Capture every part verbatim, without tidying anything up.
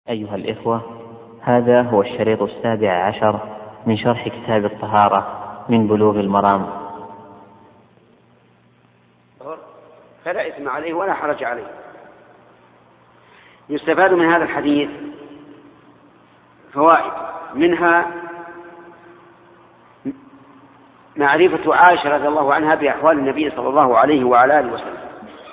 أيها الإخوة، هذا هو الشريط السابع عشر من شرح كتاب الطهارة من بلوغ المرام. فلا إثم عليه ولا حرج عليه. يستفاد من هذا الحديث فوائد، منها معرفة عائشة رضي الله عنها بأحوال النبي صلى الله عليه وعلى آله وسلم.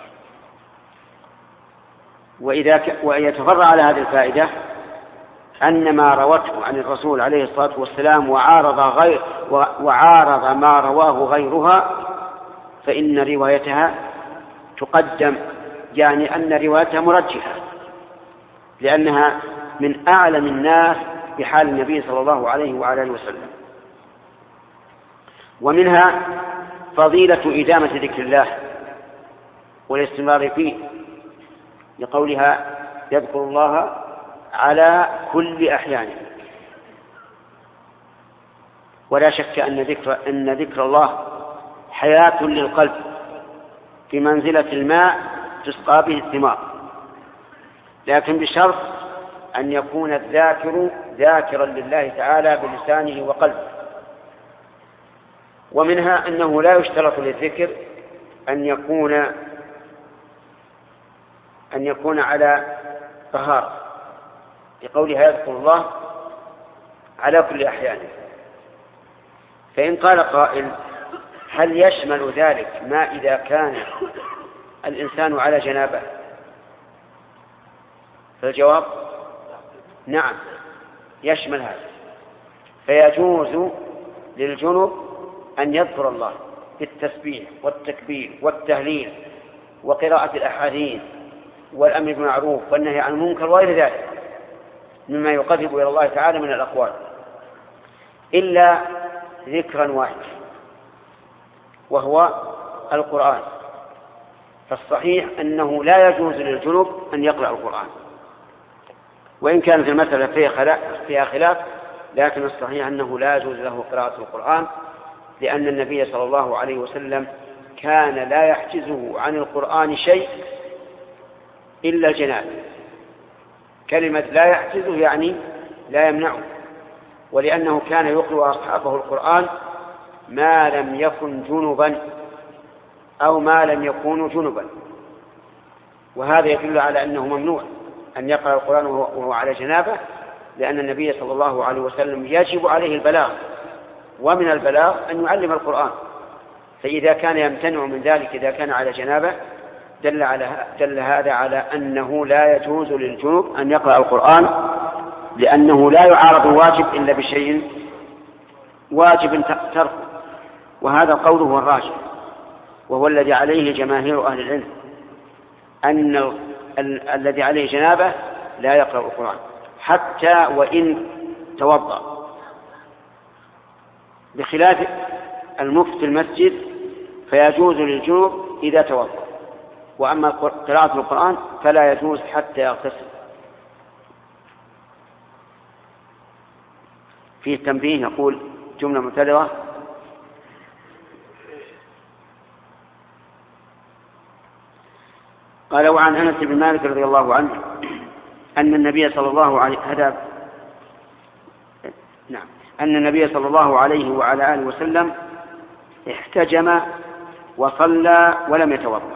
وإذا ك... ويتفرع على هذه الفائدة أن ما روته عن الرسول عليه الصلاة والسلام وعارض, غير... وعارض ما رواه غيرها فإن روايتها تقدم، يعني أن روايتها مرجحة، لأنها من أعلم الناس بحال النبي صلى الله عليه وعلى آله وسلم. ومنها فضيلة إدامة ذكر الله والاستمرار فيه، لقولها يذكر الله على كل أحيانه. ولا شك أن ذكر, أن ذكر الله حياة للقلب في منزلة الماء تسقى به الثمار، لكن بشرط أن يكون الذاكر ذاكرا لله تعالى بلسانه وقلبه. ومنها أنه لا يشترط للذكر أن يكون أن يكون على طهارة، لقولها يذكر الله على كل أحيانه. فإن قال قائل: هل يشمل ذلك ما إذا كان الإنسان على جنابه؟ فالجواب نعم، يشمل هذا. فيجوز للجنب أن يذكر الله بالتسبيح والتكبير والتهليل وقراءة الأحاديث والأمر بالمعروف والنهي عن المنكر وغير ذلك مما يقرب إلى الله تعالى من الأقوال، إلا ذكرا واحدا وهو القرآن. فالصحيح أنه لا يجوز للجنب أن يقرأ القرآن، وإن كانت المسألة فيها خلاف، لكن الصحيح أنه لا يجوز له قراءة القرآن، لأن النبي صلى الله عليه وسلم كان لا يحجزه عن القرآن شيء إلا الجنابة. كلمة لا يحجزه يعني لا يمنعه، ولأنه كان يقرأ أصحابه القرآن ما لم يكن جنبا أو ما لم يكونوا جنبا، وهذا يدل على أنه ممنوع أن يقرأ القرآن وهو على جنابه، لأن النبي صلى الله عليه وسلم يجب عليه البلاغ، ومن البلاغ أن يعلم القرآن. فإذا كان يمتنع من ذلك إذا كان على جنابه دل, على دل هذا على أنه لا يجوز للجنوب أن يقرأ القرآن، لأنه لا يعارض الواجب إلا بشيء واجب ترك. وهذا قوله الراجح، وهو الذي عليه جماهير أهل العلم، أن ال- الذي عليه جنابه لا يقرأ القرآن حتى وإن توضأ، بخلاف المكث في المسجد فيجوز للجنوب إذا توضأ، وأما قراءة القرآن فلا يجوز حتى يغتسل. فيه تنبيه، يقول جملة مبتدأة: قال: وعن أنس بن مالك رضي الله عنه أن النبي صلى الله عليه هذا نعم أن النبي صلى الله عليه وعلى آله وسلم احتجم وصلى ولم يتوضأ.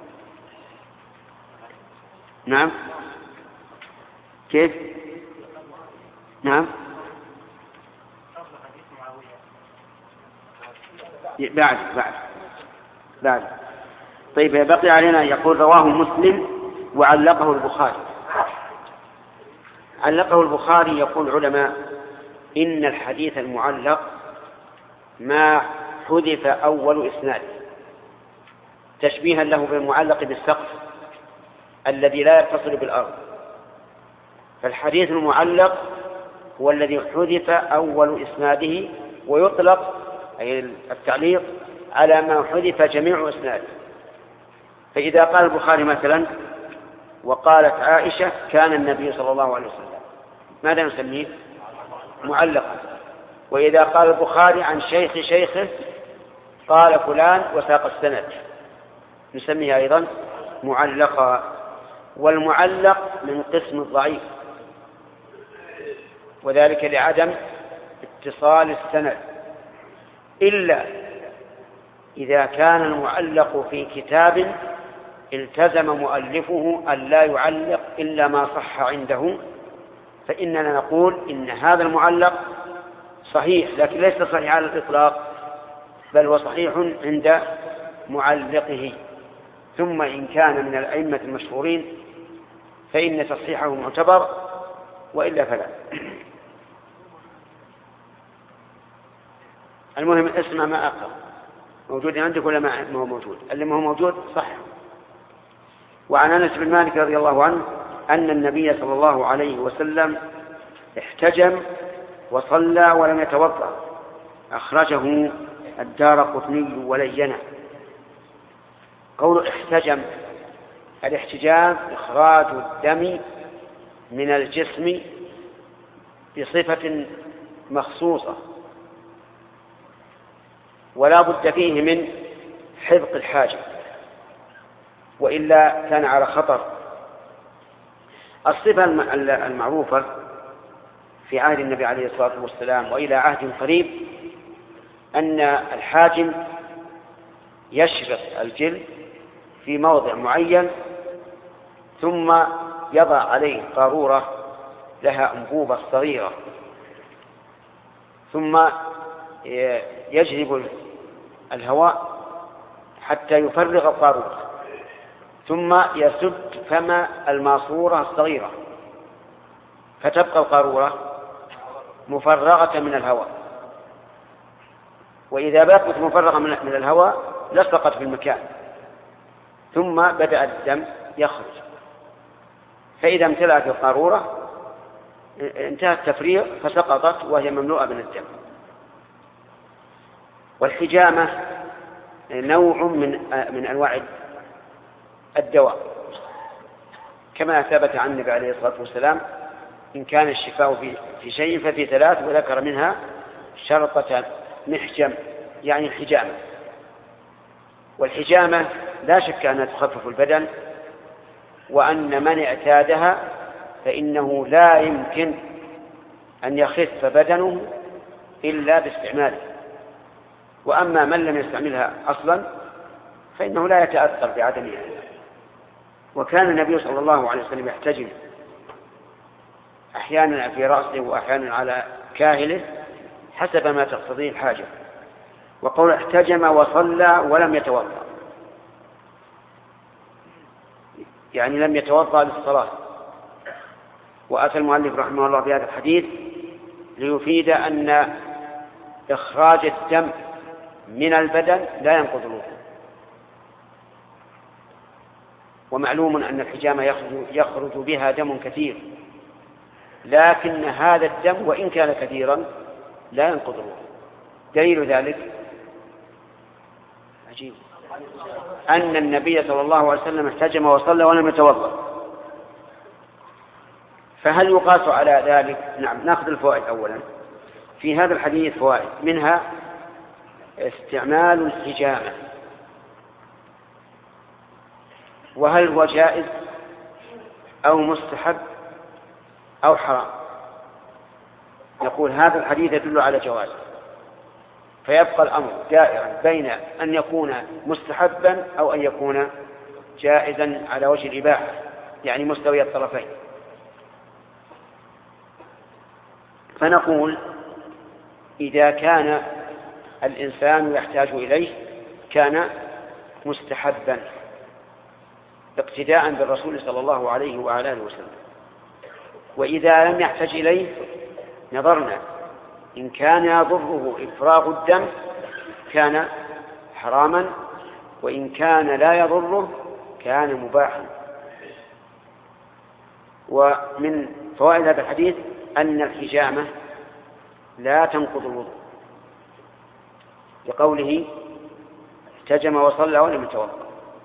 نعم كيف؟ نعم بعد بعد بعد طيب، بقي علينا يقول: رواه مسلم وعلقه البخاري. علقه البخاري. يقول العلماء: إن الحديث المعلق ما حذف أول إسناد تشبيها له بالمعلق بالسقف الذي لا يتصل بالأرض. فالحديث المعلق هو الذي حذف أول إسناده، ويطلق أي التعليق على ما حذف جميع إسناده. فإذا قال البخاري مثلا: وقالت عائشة كان النبي صلى الله عليه وسلم، ماذا نسميه؟ معلقا. وإذا قال البخاري عن شيخ شيخه قال فلان وساق السند نسميه أيضا معلقا. والمعلق من قسم الضعيف، وذلك لعدم اتصال السند، إلا إذا كان المعلق في كتاب التزم مؤلفه أن لا يعلق إلا ما صح عنده، فإننا نقول إن هذا المعلق صحيح، لكن ليس صحيح على الإطلاق، بل هو صحيح عند معلقه. ثم إن كان من الأئمة المشهورين فإن تصحيحه معتبر، وإلا فلا. المهم اسمع ما أقرأ، موجود عندك ولا ما هو موجود؟ اللي ما هو موجود صح. وعن أنس بن مالك رضي الله عنه أن النبي صلى الله عليه وسلم احتجم وصلى ولم يتوضأ، أخرجه الدارقطني ولينه. قول احتجم، الاحتجام إخراج الدم من الجسم بصفة مخصوصة، ولا بد فيه من حذق الحاجة، وإلا كان على خطر. الصفة المعروفة في عهد النبي عليه الصلاة والسلام وإلى عهد قريب أن الحاجم يشرط الجلد في موضع معين، ثم يضع عليه قارورة لها أنبوبة صغيرة، ثم يجذب الهواء حتى يفرغ القارورة، ثم يسد فم الماسورة الصغيرة، فتبقى القارورة مفرغة من الهواء. وإذا بقت مفرغة من الهواء لصقت في المكان، ثم بدأ الدم يخرج، فإذا امتلأت القارورة انتهى التفريغ فسقطت وهي مملوءة من الدم. والحجامة نوع من من أنواع الدواء، كما ثبت عن النبي عليه الصلاة والسلام إن كان الشفاء في في شيء ففي ثلاث، وذكر منها شرطة محجم يعني الحجامة. والحجامة لا شك أنها تخفف البدن، وأن من اعتادها فإنه لا يمكن أن يخف بدنه إلا باستعماله، وأما من لم يستعملها أصلا فإنه لا يتأثر بعدمها. وكان النبي صلى الله عليه وسلم يحتجم أحيانا في رأسه وأحيانا على كاهله حسب ما تقتضيه الحاجة. وقول احتجم وصلى ولم يتوضأ، يعني لم يتوضأ للصلاة. وأتى المؤلف رحمه الله بهذا الحديث ليفيد أن إخراج الدم من البدن لا ينقض الوضوء. ومعلوم أن الحجامة يخرج, يخرج بها دم كثير، لكن هذا الدم وإن كان كثيرا لا ينقض الوضوء. دليل ذلك عجيب أن النبي صلى الله عليه وسلم احتجم وصلى ولم يتوضأ. فهل يقاس على ذلك؟ نعم. نأخذ الفوائد أولا. في هذا الحديث فوائد، منها استعمال الحجامة، وهل هو جائز أو مستحب أو حرام؟ نقول هذا الحديث يدل على جوازه، فيبقى الأمر دائرا بين أن يكون مستحبا أو أن يكون جائزا على وجه الإباحة، يعني مستوي الطرفين. فنقول إذا كان الإنسان يحتاج إليه كان مستحبا اقتداء بالرسول صلى الله عليه وعلى آله وسلم. وإذا لم يحتاج إليه نظرنا، إن كان يضره إفراغ الدم كان حراما، وإن كان لا يضره كان مباحا. ومن فوائد هذا الحديث أن الحجامة لا تنقض الوضوء، لقوله احتجم وصلى ولم يتوضأ.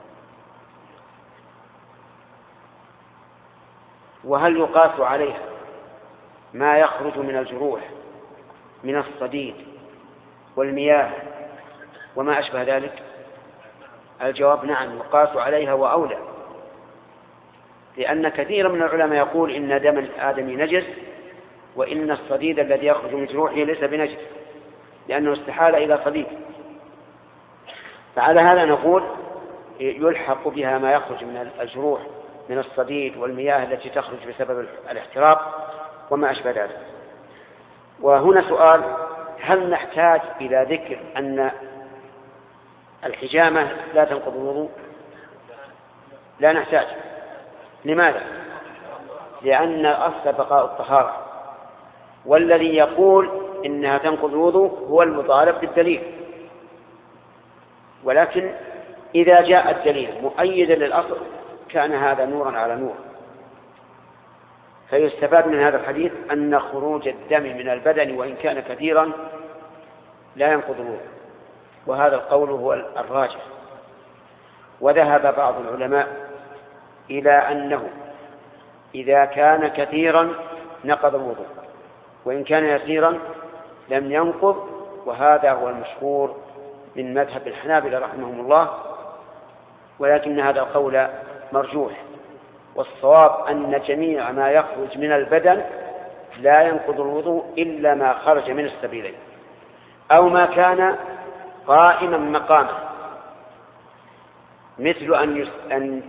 وهل يقاس عليها ما يخرج من الجروح من الصديد والمياه وما أشبه ذلك؟ الجواب نعم، يقاس عليها وأولى، لأن كثيرا من العلماء يقول إن دم الآدمي نجس، وإن الصديد الذي يخرج من جروحه ليس بنجس لأنه استحال إلى صديد. فعلى هذا نقول يلحق بها ما يخرج من الجروح من الصديد والمياه التي تخرج بسبب الاحتراق وما أشبه ذلك. وهنا سؤال: هل نحتاج إلى ذكر أن الحجامة لا تنقض الوضوء؟ لا نحتاج. لماذا؟ لأن الأصل بقاء الطهارة، والذي يقول إنها تنقض الوضوء هو المطالب بالدليل. ولكن إذا جاء الدليل مؤيدا للأصل كان هذا نورا على نور. فيستفاد من هذا الحديث أن خروج الدم من البدن وإن كان كثيرا لا ينقض الوضوء، وهذا القول هو الراجح. وذهب بعض العلماء إلى أنه إذا كان كثيرا نقض الوضوء، وإن كان يسيرا لم ينقض، وهذا هو المشهور من مذهب الحنابلة رحمهم الله. ولكن هذا القول مرجوح، والصواب أن جميع ما يخرج من البدن لا ينقض الوضوء إلا ما خرج من السبيلين أو ما كان قائما مقامه، مثل أن أن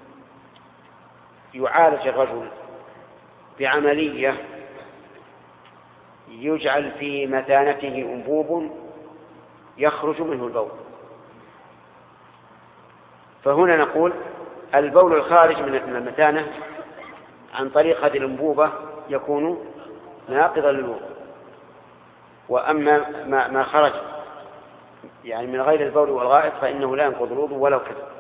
يعالج الرجل بعملية يجعل في مثانته أنبوب يخرج منه البول. فهنا نقول البول الخارج من المثانة عن طريق هذه الأنبوبة يكون ناقضا للوضوء، وأما ما خرج يعني من غير البول والغائط فإنه لا ينقض الوضوء ولو كذا.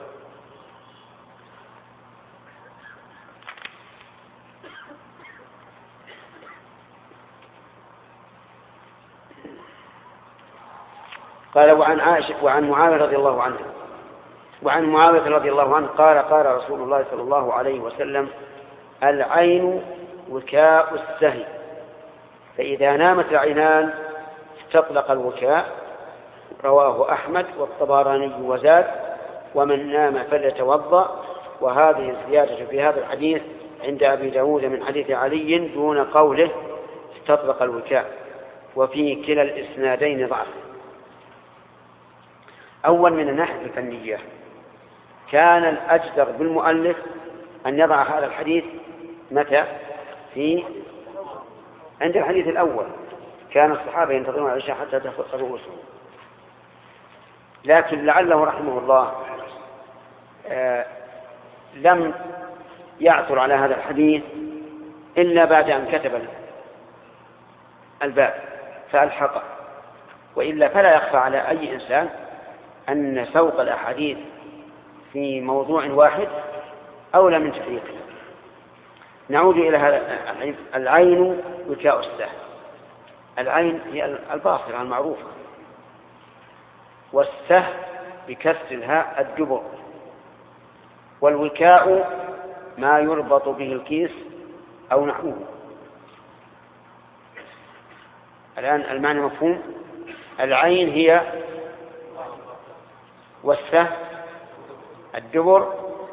قال: وعن عائشة وعن معاوية رضي الله عنه وعن معاوية رضي الله عنه قال: قال رسول الله صلى الله عليه وسلم: العين وكاء السهي، فإذا نامت العينان استطلق الوكاء. رواه أحمد والطبراني وزاد: ومن نام فليتوضأ. وهذه الزيادة في هذا الحديث عند أبي داود من حديث علي دون قوله استطلق الوكاء، وفي كلا الإسنادين ضعف. أول من الناحية الفنية كان الأجدر بالمؤلف أن يضع هذا الحديث متى؟ في عند الحديث الأول كان الصحابة ينتظرون العشاء حتى تخط رؤوسهم. لكن لعله رحمه الله آه لم يعثر على هذا الحديث إلا بعد أن كتب الباب فألحقه، وإلا فلا يخفى على أي إنسان أن سوق الأحاديث في موضوع واحد أولى من تفريقه. نعود إلى هذا العين وكاء السهل. العين هي الباصرة المعروفة، والسهل بكسر الهاء الدبر، والوكاء ما يربط به الكيس أو نحوه. الآن المعنى مفهوم؟ العين هي والسهل الدبر،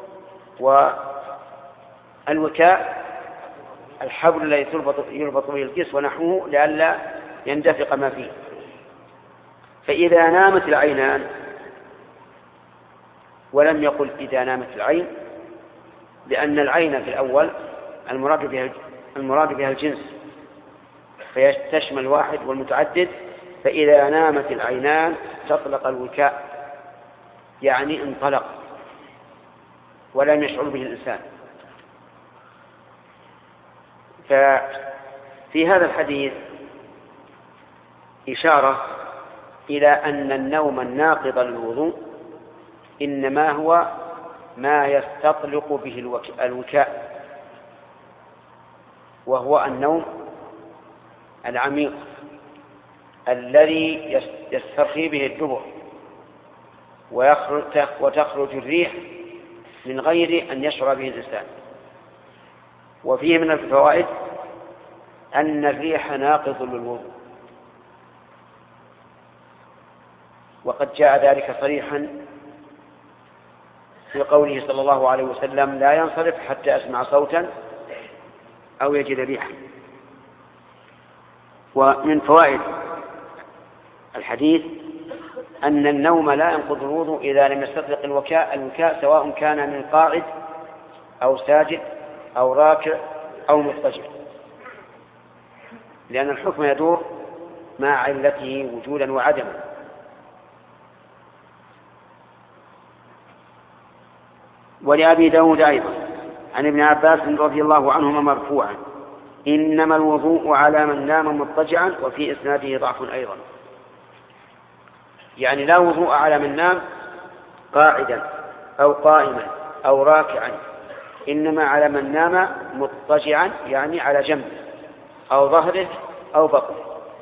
والوكاء الحبل الذي يربط به الكيس ونحوه لئلا يندفق ما فيه. فإذا نامت العينان، ولم يقل إذا نامت العين، لأن العين في الأول المراد بها المراد بها الجنس فيشمل الواحد والمتعدد. فإذا نامت العينان تطلق الوكاء، يعني انطلق ولم يشعر به الإنسان. ففي هذا الحديث إشارة إلى أن النوم الناقض للوضوء إنما هو ما يستطلق به الوكاء، وهو النوم العميق الذي يسترخي به الدبر وتخرج الريح من غير أن يشعر به الإنسان. وفيه من الفوائد أن الريح ناقض للوضوء، وقد جاء ذلك صريحا في قوله صلى الله عليه وسلم: لا ينصرف حتى أسمع صوتا أو يجد ريحا. ومن فوائد الحديث أن النوم لا ينقض الوضوء إذا لم يستطلق الوكاء الوكاء سواء كان من قاعد أو ساجد أو راكع أو مضطجع، لأن الحكم يدور مع علته وجودا وعدما. ولأبي داود أيضا عن ابن عباس رضي الله عنهما مرفوعا: إنما الوضوء على من نام مضطجعا، وفي إسناده ضعف أيضا. يعني لا وضوء على من نام قاعدا أو قائما أو راكعا، إنما على من نام مضطجعا، يعني على جنبه أو ظهره أو بطنه.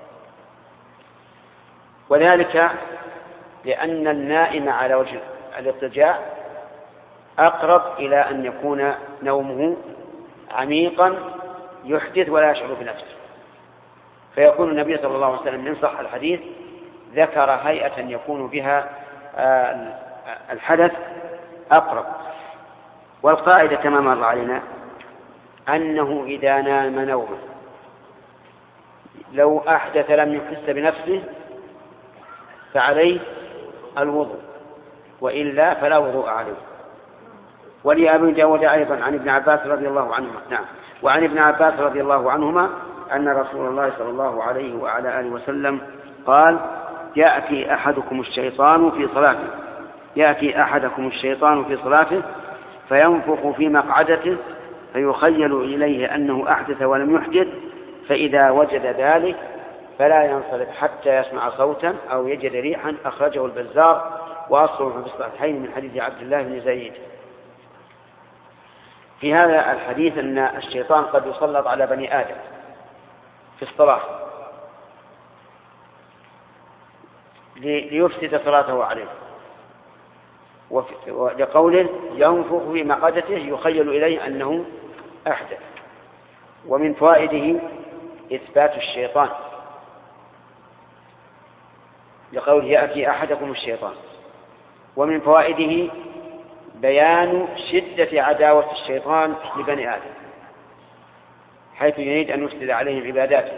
وذلك لأن النائم على وجه الاضطجاع أقرب إلى أن يكون نومه عميقا يحدث ولا يشعر بنفسه، فيكون النبي صلى الله عليه وسلم من صح الحديث ذكر هيئة يكون بها الحدث أقرب. والقاعدة كما مر علينا أنه إذا نام نوما لو أحدث لم يحس بنفسه فعليه الوضوء، وإلا فلا وضوء عليه. ولأبي داود أيضا عن ابن عباس رضي الله عنهما نعم وعن ابن عباس رضي الله عنهما أن رسول الله صلى الله عليه وعلى آله وسلم قال: يأتي أحدكم الشيطان في صلاته يأتي أحدكم الشيطان في صلاته فينفخ في مقعدته فيخيل إليه أنه أحدث ولم يحدث، فإذا وجد ذلك فلا ينصرف حتى يسمع صوتا أو يجد ريحا. أخرجه البزار وأصله في الصحيحين من حديث عبد الله بن زيد. في هذا الحديث أن الشيطان قد يسلط على بني آدم في الصلاة ليفسد صلاته عليه، ولقوله ينفخ في مقعدته يخيل إليه أنه أحدث. ومن فوائده إثبات الشيطان لقوله يأتي أحدكم الشيطان. ومن فوائده بيان شدة عداوة الشيطان لبني آدم، حيث يريد أن يفسد عليهم عباداتهم.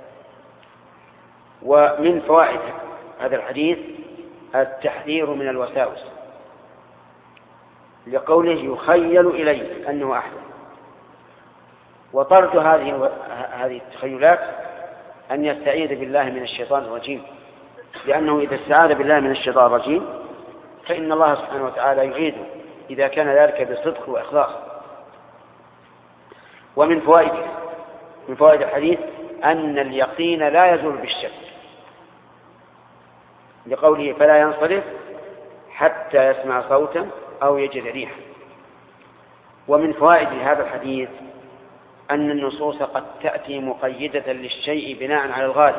ومن فوائد هذا الحديث التحذير من الوساوس لقوله يخيل إليه أنه أحدث. وطرد هذه هذه التخيلات أن يستعيذ بالله من الشيطان الرجيم، لأنه إذا استعاذ بالله من الشيطان الرجيم فإن الله سبحانه وتعالى يعيده إذا كان ذلك بصدق وإخلاص. ومن فوائد من فوائد الحديث أن اليقين لا يزول بالشك، لقوله فلا ينصرف حتى يسمع صوتا أو يجد ريحا. ومن فوائد هذا الحديث أن النصوص قد تأتي مقيدة للشيء بناء على الغالب،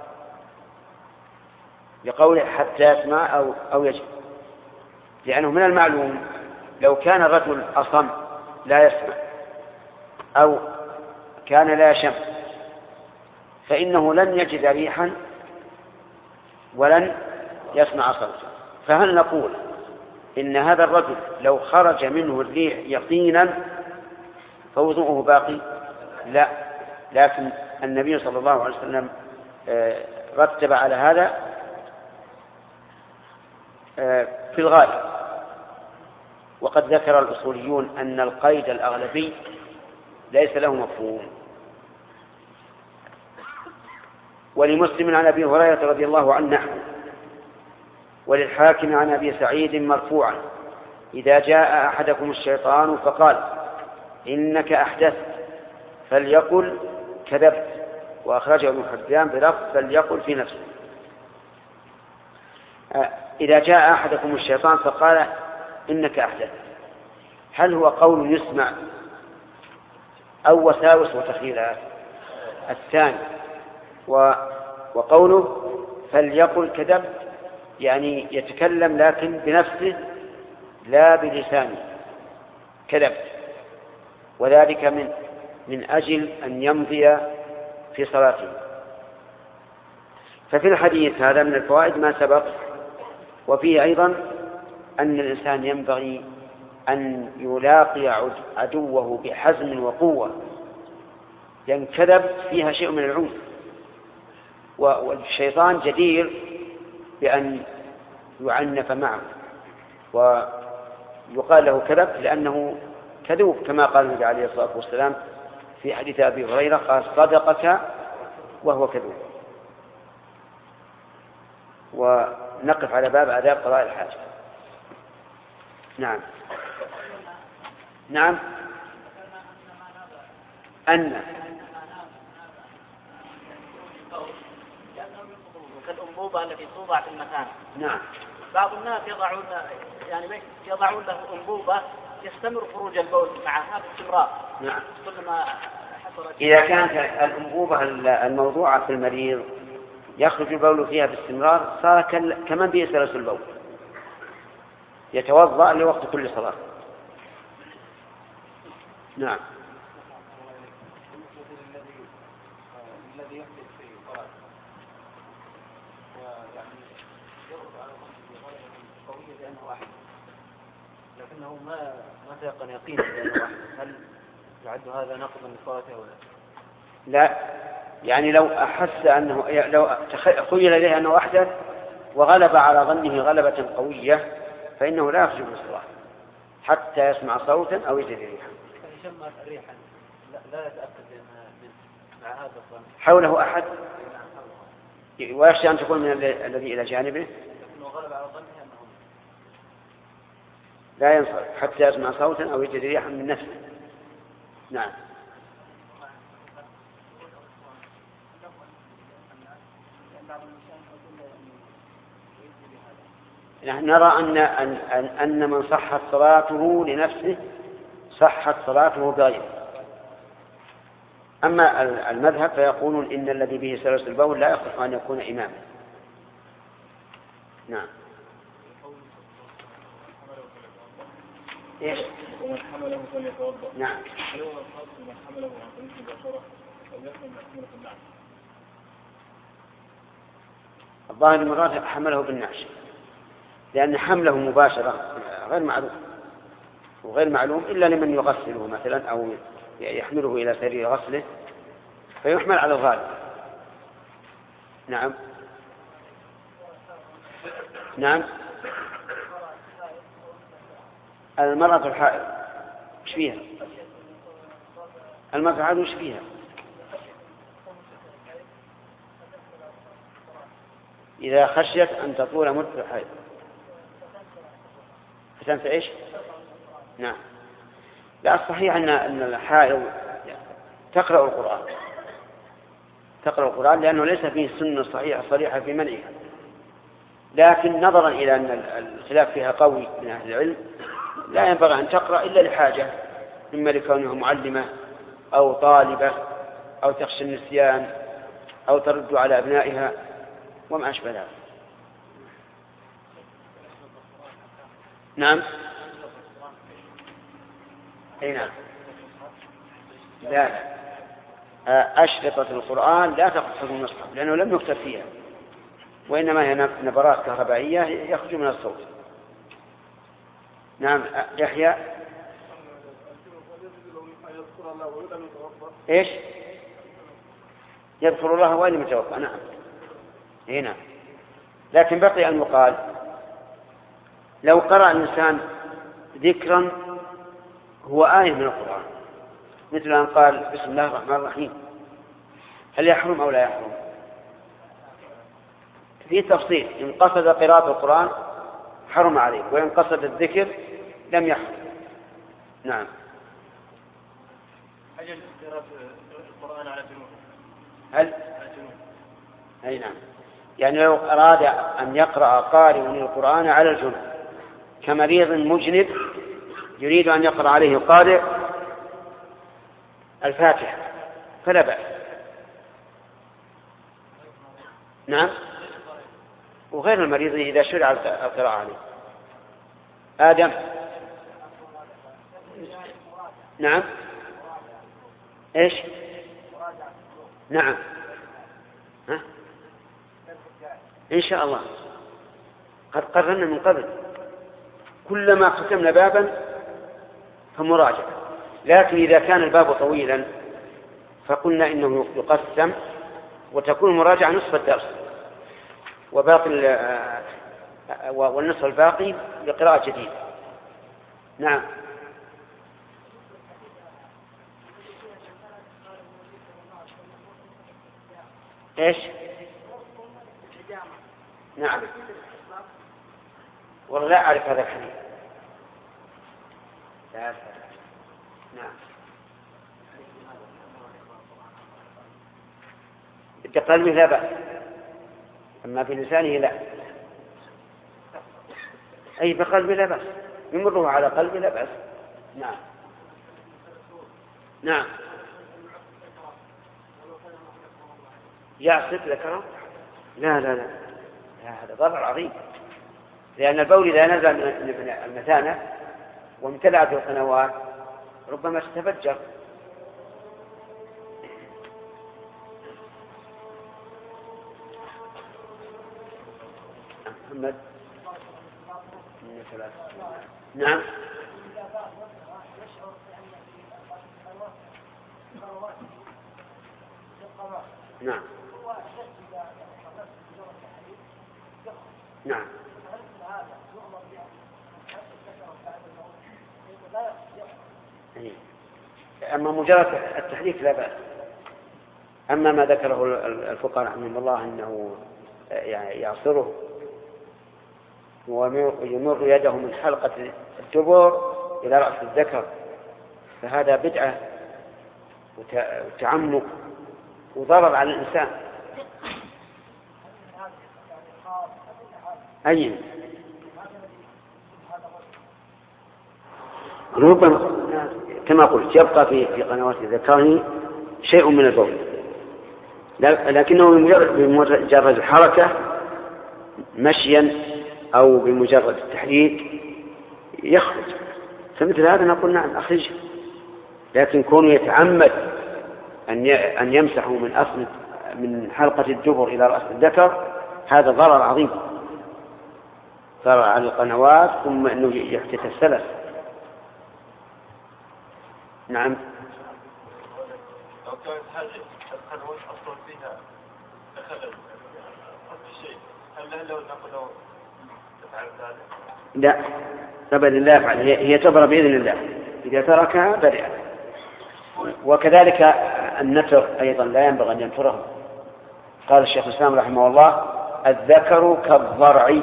لقوله حتى يسمع أو, أو يجد، لأنه من المعلوم لو كان الرجل أصم لا يسمع أو كان لا يشم فإنه لن يجد ريحا ولن يسمع صوتا. فهل نقول إن هذا الرجل لو خرج منه الريح يقينا فوضوءه باقي؟ لا، لكن النبي صلى الله عليه وسلم رتب على هذا في الغالب. وقد ذكر الأصوليون أن القيد الأغلبي ليس له مفهوم. ولمسلم عن أبي هريرة رضي الله عنه نحو، وللحاكم عن أبي سعيد مرفوعا: إذا جاء أحدكم الشيطان فقال إنك أحدثت فليقل كذبت، وأخرجه ابن حبان بلفظ فليقل في نفسه. إذا جاء أحدكم الشيطان فقال إنك أحدثت، هل هو قول يسمع أو وساوس وتخيلات؟ الثاني. وقوله فليقل كذبت يعني يتكلم لكن بنفسه لا بلسانه كذبت، وذلك من من أجل أن يمضي في صلاته. ففي الحديث هذا من الفوائد ما سبق. وفيه أيضا أن الإنسان ينبغي أن يلاقي عدوه بحزم وقوة، لأن كذب فيها شيء من العنف، والشيطان جدير بأن يعنف معه ويقال له كذب لأنه كذوب، كما قال النبي عليه الصلاة والسلام في حديث أبي هريرة قال صدقك وهو كذوب. ونقف على باب آداب قضاء الحاجة. نعم نعم أن كالأنبوبة التي توضع في المكان. نعم. بعض الناس يضعون يعني يضعون له أنبوبة يستمر خروج البول معها باستمرار. نعم. كل ما حصلت. إذا كانت الأنبوبة الموضوعة في المريض يخرج البول فيها باستمرار صار كمن به سلس البول، يتوضأ لوقت كل صلاة. نعم. لكنه ما ما تيقن يقينا بأنه واحد، هل يعد هذا نقضا لصلاته ولا لا؟ يعني لو أحس أنه لو خيل إليه أنه أحدث وغلب على ظنه غلبة قوية فإنه لا يخرج من الصلاة حتى يسمع صوتا أو يجد ريحا. يشم ريحا لا, لا يتأكد مع هذا الظن. حوله أحد ويخشى أن تكون من الذي إلى جانبه لكنه غلب على ظنه أنه لا ينصرف حتى يسمع صوتا أو يجد ريحا من نفسه. نعم. نحن نرى أن, أن, أن من صحت صلاته لنفسه صحت صلاته بغيره. أما المذهب فيقولون إن الذي به سلس البول لا يصح أن يكون إماما. نعم. إيش؟ ومن حمله فليتوضأ. نعم. هل هو الخاص من حمله عن طريق البشرة أو يكون محمله في النعش؟ الظاهر المراد حمله بالنعش، لأن حمله مباشرة غير معلوم وغير معلوم إلا لمن يغسله مثلا أو يحمله إلى سرير غسله فيحمل على الغالب. نعم. نعم. المرأة الحائض وش فيها؟ المرأة الحائض وش فيها؟ إذا خشيت أن تطول مدة الحائض فتنسى إيش؟ نعم. لا، الصحيح أن أن الحائض تقرأ القرآن تقرأ القرآن لأنه ليس فيه سنة صحيحة صريحة في منعها، لكن نظرا إلى أن الخلاف فيها قوي من أهل العلم لا ينبغي أن تقرأ إلا لحاجة، إما لكونها معلمة أو طالبة أو تخشى النسيان أو ترد على أبنائها وما أشبه ذلك. نعم. أي نعم. لا لا أشرطة القرآن لا تخص المصحف لأنه لم يكتب فيها، وإنما هي نبرات كهربائية يخرج من الصوت. نعم. يحيى. إيش؟ يذكر الله وإن لم يتوضأ. نعم. هنا لكن بقي أن يقال لو قرأ الإنسان ذكرا هو آية من القرآن مثل أن قال بسم الله الرحمن الرحيم، هل يحرم أو لا يحرم؟ في تفصيل، إن قصد قراءة القرآن حرم عليه، وإن قصد الذكر لم يحرم. نعم. أجل قراءة القرآن على جنوب. هل؟ أي نعم. يعني لو أراد أن يقرأ قارئ القرآن على الجنوب كمريض مجنب يريد أن يقرأ عليه قارئ الفاتحة فلا بأس. نعم. وغير المريض إذا شرع القراءة عليه. آدم. نعم. إيش؟ نعم. ها؟ إن شاء الله قد قررنا من قبل كلما ختمنا بابا فمراجعة، لكن إذا كان الباب طويلا فقلنا إنه يقسم وتكون المراجعة نصف الدرس، وباقي والنصف الباقي لقراءة جديدة. نعم. ايش؟ نعم. والله لا أعرف هذا الحديث. لا. نعم. بقلبه لا بأس، أما في لسانه لا. أي بقلبه لا بأس، يمره على قلبه لا بأس. نعم. نعم. يعصف ذكره؟ لا لا لا، هذا ضرر عظيم، لأن البول إذا نزل من المثانة وامتلأت القنوات ربما تتفجر. محمد. نعم. نعم. نعم. أما مجرد التحديث لا بأس. أما ما ذكره الفقهاء رحمهم الله أنه يعصره ويمر يده من حلقة الدبر إلى رأس الذكر، فهذا بدعة وتعمق وضرر على الإنسان. أي ربما كما قلت يبقى في في قنوات ذكره شيء من البول، لكنه بمجرد الحركة مشيا أو بمجرد التحريك يخرج، فمثل هذا نقول نعم أخرجه. لكن كونه يتعمد أن يمسحه من أصل من حلقة الدبر إلى رأس الذكر هذا ضرر عظيم، ضرر على القنوات، ثم أنه يحدث السلس. نعم. لو كانت هذه القنوات أصلا فيها خلل في شيء، هل لو نقول تفعل ذلك؟ لا أبدا لا يفعل، هي تبرأ بإذن الله، إذا تركها برئ. وكذلك النتر أيضا لا ينبغي أن ينتره. قال الشيخ الإسلام رحمه الله: الذكر كالضرع،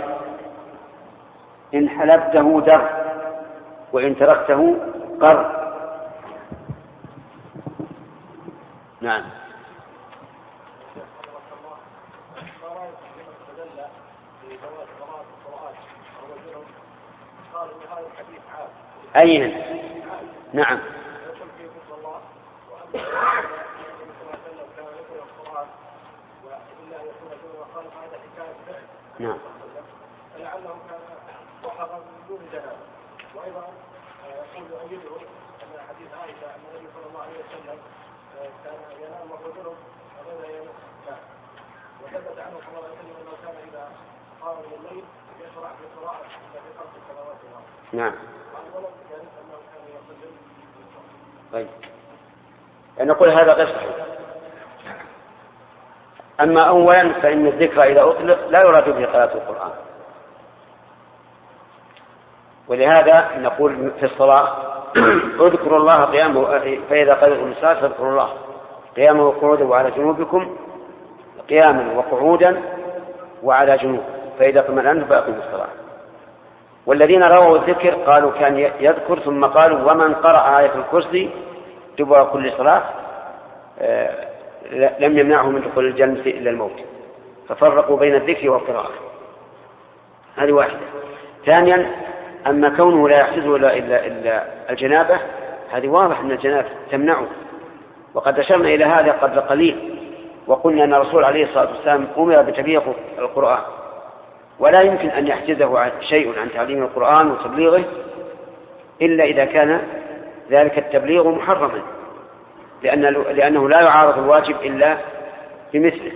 إن حلبته در وإن تركته قر. نعم. أين؟ نعم. نعم. فلعله كان وحظا من دون جنابه. وايضا يقول يؤيده ان حديث عائشه ان النبي صلى الله عليه وسلم كان ينام وهو جنب وغير ينام، وثبت عنه صلى الله عليه وسلم انه كان اذا قام من الليل يشرع في قراءه في خمس سنوات. نعم. ولم يعرف انه كان يصلي. طيب نقول هذا غير صحيح. أما أولا فإن الذكر إذا أطلق لا يراد به قراءة القرآن، ولهذا نقول في الصلاة: اذكروا الله قياما، فإذا قضيتم الصلاة فاذكروا الله قياما وقعودا وعلى جنوبكم، قياما وقعودا وعلى جنوب، فإذا اطمأننتم فأقيموا الصلاة. والذين رووا الذكر قالوا كان يذكر ثم قالوا: ومن قرأ آية الكرسي دبر كل صلاة لم يمنعه من دخول الجنة إلا الموت، ففرقوا بين الذكر والقراءة. هذه واحدة. ثانيا، أما كونه لا يحسزه إلا, إلا, إلا الجنابة، هذه واضح أن الجنابة تمنعه، وقد أشرنا إلى هذا قبل قليل وقلنا أن الرسول عليه الصلاة والسلام أمر بتبليغ القرآن، ولا يمكن أن يحجزه شيء عن تعليم القرآن وتبليغه إلا إذا كان ذلك التبليغ محرما، لأن لأنه لا يعارض الواجب إلا بمثله.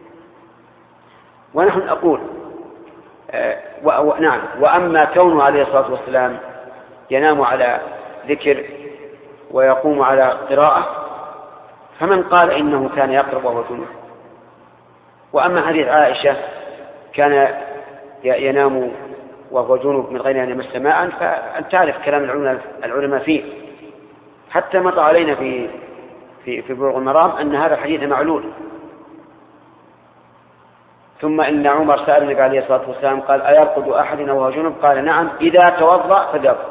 ونحن أقول آه و... و... نعم. وأما كونه عليه الصلاة والسلام ينام على ذكر ويقوم على قراءة، فمن قال إنه كان يقرأ وهو جنوب؟ وأما حديث عائشة كان ينام وهو جنوب من غير أن يمس ماء، فأن تعرف كلام العلماء فيه، حتى مضى علينا في في في بلوغ المرام أن هذا الحديث معلول. ثم إن عمر سأل النبي عليه الصلاة والسلام قال: أيرقد أحدنا وهو جنوب؟ قال: نعم، إذا توضأ فليرقد.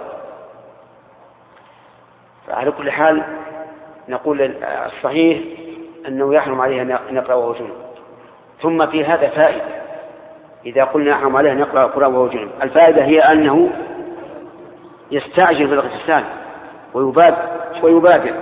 فعلى كل حال نقول الصحيح أنه يحرم عليه أن يقرأ وهو جنوب. ثم في هذا فائدة، إذا قلنا يحرم عليه أن يقرأ القرآن وهو جنوب، الفائدة هي أنه يستعجل في الاغتسال ويبادر, ويبادر.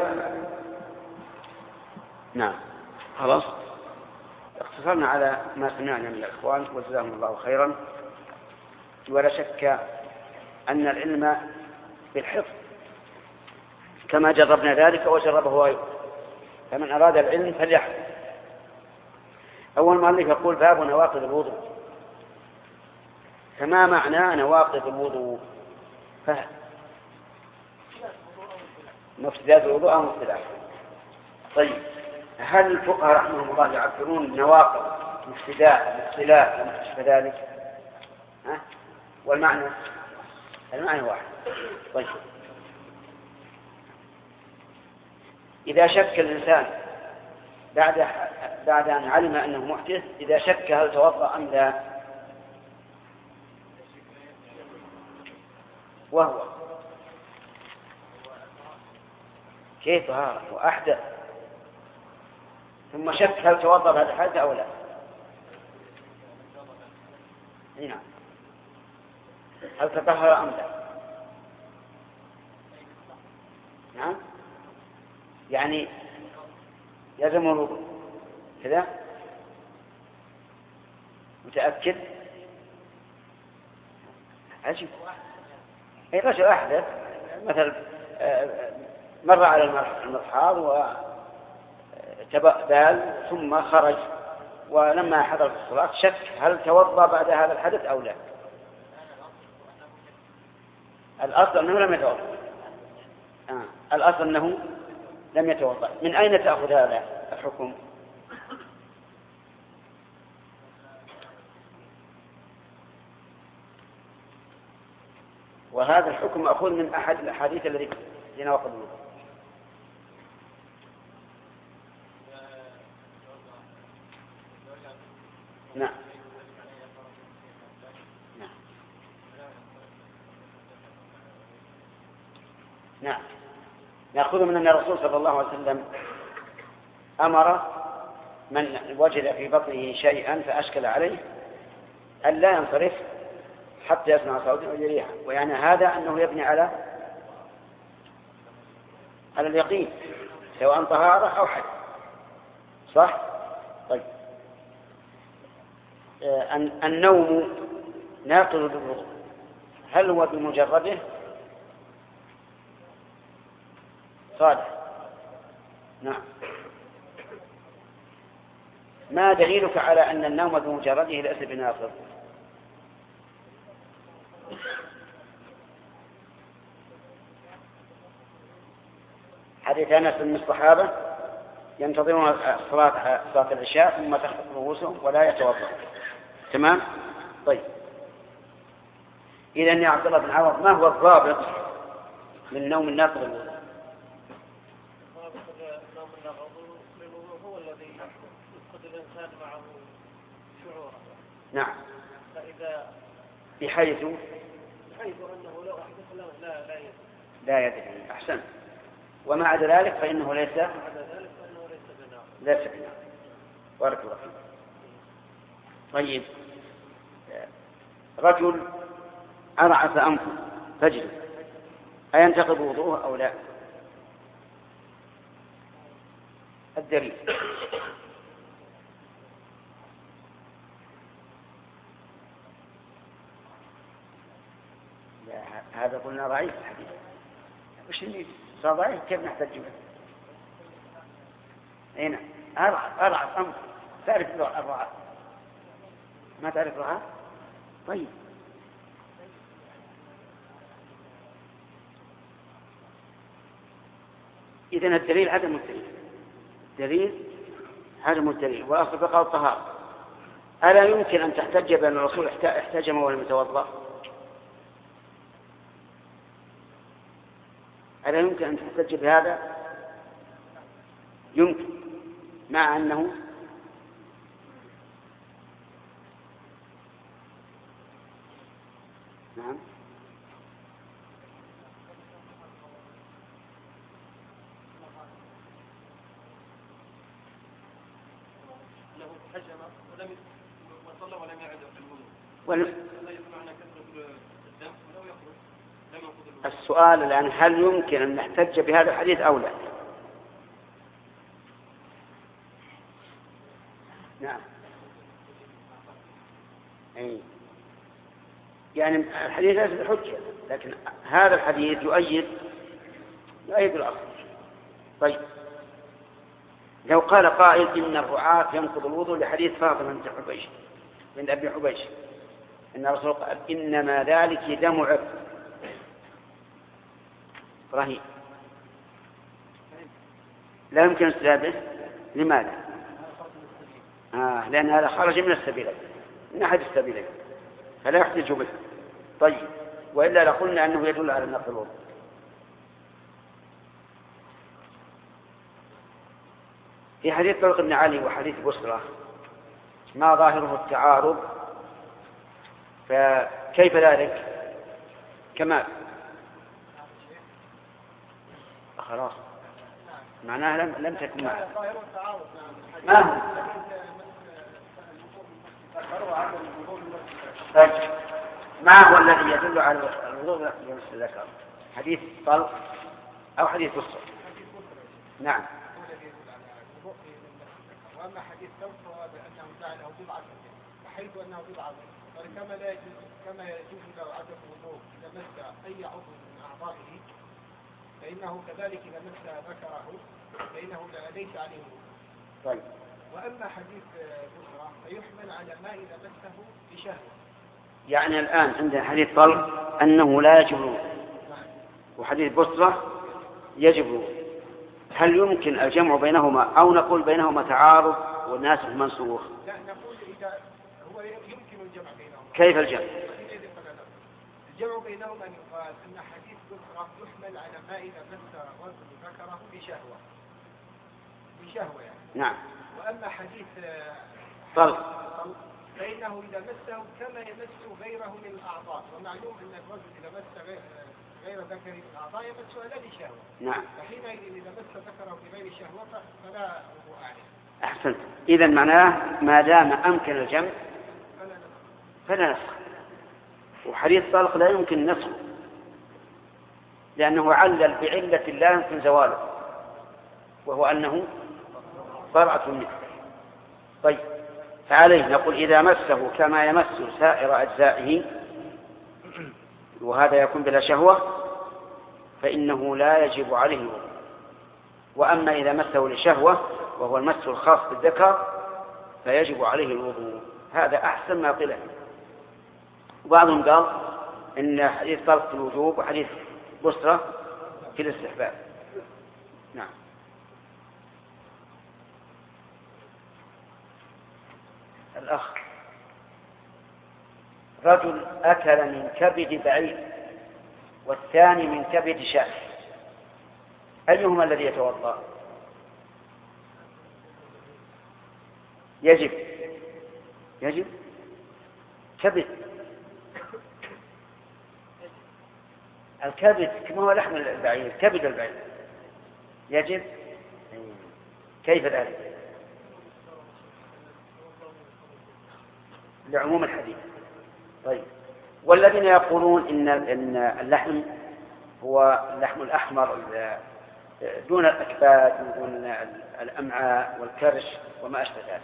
نعم، خلاص اختصرنا على ما سمعنا من الإخوان وجزاهم الله خيرا. ولا شك أن العلم بالحفظ كما جربنا ذلك وجربه أيضا، فمن أراد العلم فليحفظ. أول مؤلف يقول: باب نواقض الوضوء. فما معنى نواقض الوضوء؟ فهم مفسدات الوضوء أو مفسدات. طيب، هل الفقهاء رحمهم الله يعبرون نواقض مفسدات مفسدات وما أشبه ذلك؟ ها؟ والمعنى المعنى واحد. طيب، إذا شك الإنسان بعد بعد أن علم أنه محدث، إذا شك هل توضأ أم لا، وهو كيف طهارة وأحدث، ثم شك هل توضأ بعد الحدث أو لا. نعم، هل تطهر أم لا؟ نعم، يعني يلزم الوضوء كذا، متأكد؟ عجيب. أي رجل أحدث مثل مر على المرحاض وتبال ثم خرج، ولما حضر الصلاة شك هل توضأ بعد هذا الحدث أو لا. الأصل أنه لم يتوضأ. آه. الأصل أنه لم يتوضأ. من أين تأخذ هذا الحكم؟ وهذا الحكم مأخوذ من أحد الأحاديث الذي نواقض الوضوء. نعم نعم نعم نأخذ من أن الرسول صلى الله عليه وسلم أمر من وجد في بطنه شيئا فأشكل عليه أن لا ينصرف حتى يسمع صوتا أو ريحا، ويعني هذا أنه يبني على على اليقين سواء طهارة أو حدث. صح؟ طيب، النوم ناقض للوضوء، هل هو بمجرده؟ صالح. نعم. ما دليلك على أن النوم بمجرده ليس بناقض؟ حديث أنس من الصحابة ينتظرون صلاة صلاة العشاء ثم تخفق رؤوسهم ولا يتوضأ. تمام؟ طيب، إذن يا عبد الله بن عوض، ما هو الضابط من نوم الناقض للوضوء؟ ضابط نوم الناقض للوضوء هو الذي يفقد الإنسان معه شعوره. نعم. فإذا بحيث بحيث أنه لو أحدث لا لا لا يدري. لا يدري. أحسن. وما عدا ذلك فإنه ليس وما عدا ذلك فإنه ليس بناقض. ليس بناقض. بارك الله فيك. طيب، رجل أرعف أنفه فجل، أينتقض وضوءه أو لا؟ الدليل هذا قلنا ضعيف الحديث. وش اللي صار ضعيف كيف نحتج به؟ هنا أرعف أرعف أنفه. تعرف الرعاف؟ ما تعرف الرعاف؟ طيب، إذن الدليل عدم الدليل. دليل عدم الدليل، والأصل بقاء الطهارة. ألا يمكن أن تحتج بأن الرسول احتجم ولم يتوضأ؟ ألا يمكن أن تحتج بهذا؟ يمكن، مع أنه نعم ولم وصلى ولم يعد في الوضوء. ولم... معنى كثرة الدم ولو يخرج لم ينقض. السؤال الآن هل يمكن أن نحتج بهذا الحديث أو لا؟ نعم. أي. يعني الحديث ليس بحجة، لكن هذا الحديث يؤيد يؤيد الأصل. طيب، لو قال قائل إن الرعاة ينقض الوضوء لحديث فاطمة بنت حبيش بنت أبي حبيش إن الرسول قال إنما ذلك دم عرق رهيب، لا يمكن استدلاله. لماذا؟ آه لأن هذا خرج من السبيلين، من أحد السبيلين، فلا يحتج به. طيب، وإلا لقلنا أنه يدل على نقض الوضوء. في حديث طلق بن علي وحديث بسرة ما ظاهره التعارض، فكيف ذلك؟ كمال خلاص معناها لم لم تكن معه. ما هو؟ طيب، ما هو الذي يدل على الوضوء بمس الذكر؟ حديث طلق أو حديث بسرة؟ نعم. وأما حديث طلق فهو بأنه جعله بضعة، بحيث أنه بضعة، فكما لا يجوز كما يجوز له عدم الوضوء إذا مس أي عضو من أعضائه، فإنه كذلك إذا مس ذكره فإنه ليس عليه وضوء. طيب. وأما حديث بسرة فيحمل على ما إذا مسه بشهوة. يعني الآن عندنا حديث طلق أنه لا يجب الوضوء، وحديث بسرة يجب الوضوء. هل يمكن الجمع بينهما أو نقول بينهما تعارض والناسخ منسوخ؟ لا، نقول إذا هو يمكن الجمع بينهما. كيف الجمع؟ الجمع بينهما أن يقال أن حديث بسرة يحمل على ما إذا مس رجل ذكره بشهوة بشهوة يعني. نعم. وأما حديث طلق فإنه إذا مسه كما يمس غيره من الأعضاء، ومعلوم أن الرجل إذا مس غير غير ذكره من الأعضاء يمسها لا بشهوة. نعم. فحينئذ إذا مس ذكره بغير شهوة فلا وضوء عليه. أحسنت. إذا معناه ما دام أمكن الجمع فلا نسخ، وحديث طلق لا يمكن نسخه لأنه علل بعلة لا يمكن زواله، وهو أنه ضرعة منه. طيب، فعليه نقول إذا مسه كما يمس سائر أجزائه وهذا يكون بلا شهوة فإنه لا يجب عليه الوضوء. وأما إذا مسه لشهوة وهو المس الخاص بالذكر فيجب عليه الوضوء. هذا أحسن ما قيل. وبعضهم قال إن حديث طلق في الوجوب وحديث بسرة في الاستحباب. نعم. الأخ رجل أكل من كبد بعير والثاني من كبد شاة، أيهما الذي يتوضأ؟ يجب يجب كبد الكبد كما هو لحم البعير، كبد البعير يجب. كيف ذلك؟ لعموم الحديث. طيب، والذين يقولون إن إن اللحم هو اللحم الأحمر دون الأكباد ودون الأمعاء والكرش وما أشبه ذلك،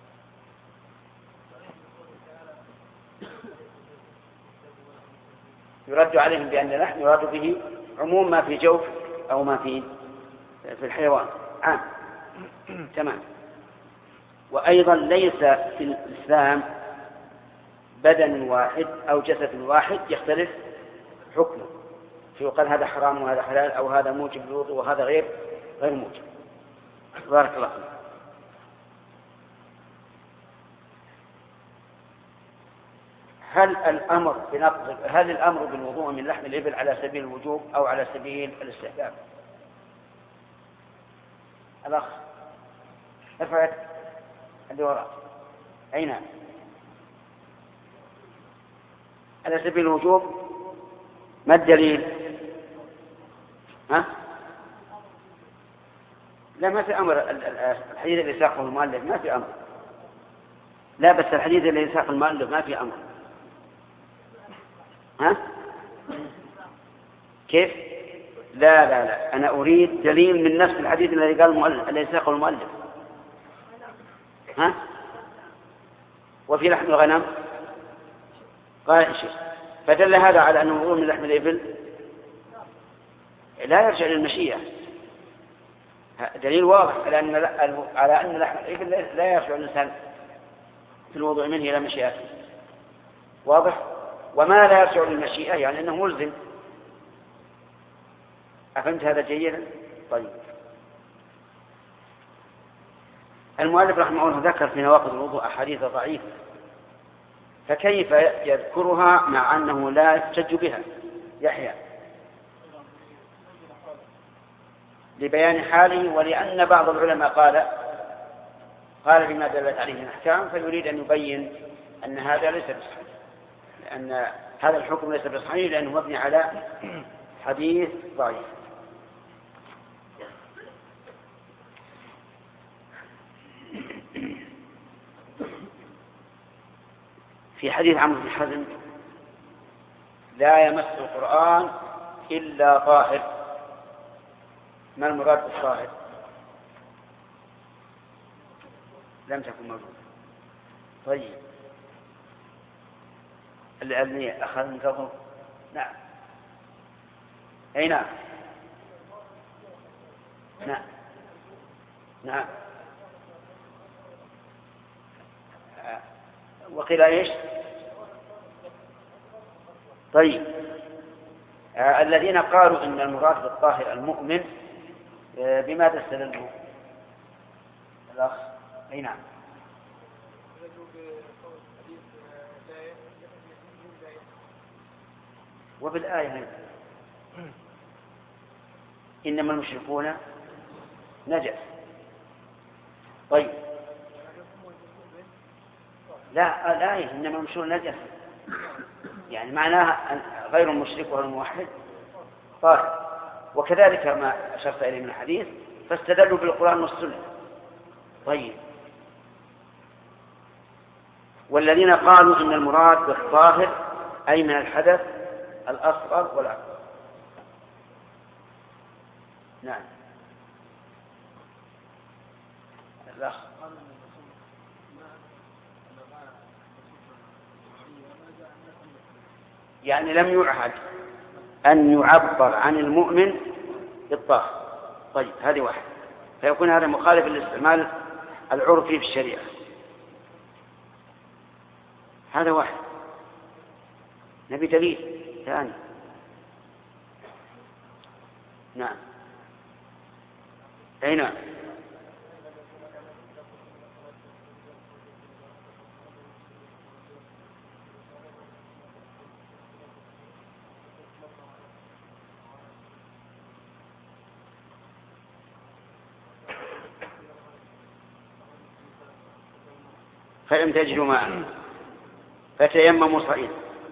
يرد عليهم بأن اللحم يراد به عموم ما في جوف أو ما في في الحيوان عام. تمام. وأيضا ليس في الإسلام بدن واحد أو جسد واحد يختلف حكمه، فيقال هذا حرام وهذا حلال، أو هذا موجب للوضوء وهذا غير غير موجب. بارك الله فيك. هل الأمر بنقض هل الأمر بالوضوء من لحم الإبل على سبيل الوجوب أو على سبيل الاستحباب؟ الأخ ارفع اللي وراء. أين؟ على سبيل الوجوب. ما الدليل؟ ها؟ لا، ما في أمر. الحديث اللي ساقه المؤلف ما في أمر. لا، بس الحديث اللي ساقه المؤلف ما في أمر. ها؟ كيف؟ لا لا لا، أنا أريد دليل من نفس الحديث الذي قال المؤلف الذي ساقه المؤلف. ها؟ وفي لحم الغنم قال شيء، فدل هذا على أنه وضوء من لحم الإبل لا يرجع للمشيئة. دليل واضح على أن على أن لحم الإبل لا يرجع الإنسان في الوضوء منه إلى مشيئته. واضح؟ وما لا يرجع للمشيئة يعني أنه ملزم. أفهمت هذا جيدا؟ طيب. المؤلف رحمه الله ذكر في نواقض الوضوء أحاديث ضعيفة، فكيف يذكرها مع أنه لا يحتج بها؟ يحيى. لبيان حاله، ولأن بعض العلماء قال قال بما دلت عليه الأحكام، فيريد أن يبين أن هذا ليس بصحيح، لأن هذا الحكم ليس بصحيح لأنه مبني على حديث ضعيف. في حديث عمرو بن حزم لا يمس القرآن إلا طاهر. ما المراد بالطاهر؟ لم تكن موجودة. طيب، اللي أخذ من قبل. نعم. أي نعم. نعم نعم. وقيل ايش؟ طيب، آه الذين قالوا ان المراد بالطاهر المؤمن آه بماذا استدلوا؟ الاخ. اي نعم. وبالآية إنما المشركون نجس. طيب، لا الآية إنما المشركون نجس يعني معناها غير المشرك ولا الموحد طاهر. وكذلك ما أشرت إليه من الحديث، فاستدلوا بالقرآن والسنة. طيب، والذين قالوا إن المراد بالطاهر أي من الحدث الأصغر والأكبر. نعم. الأخ. يعني لم يعهد أن يعبر عن المؤمن بالطاهر. طيب، هذه واحد، فيكون هذا مخالف للاستعمال العرفي في الشريعة. هذا واحد. نبي دليل ثاني. نعم. أي نعم. فلم تجدوا ماء فتيمموا صعيدا.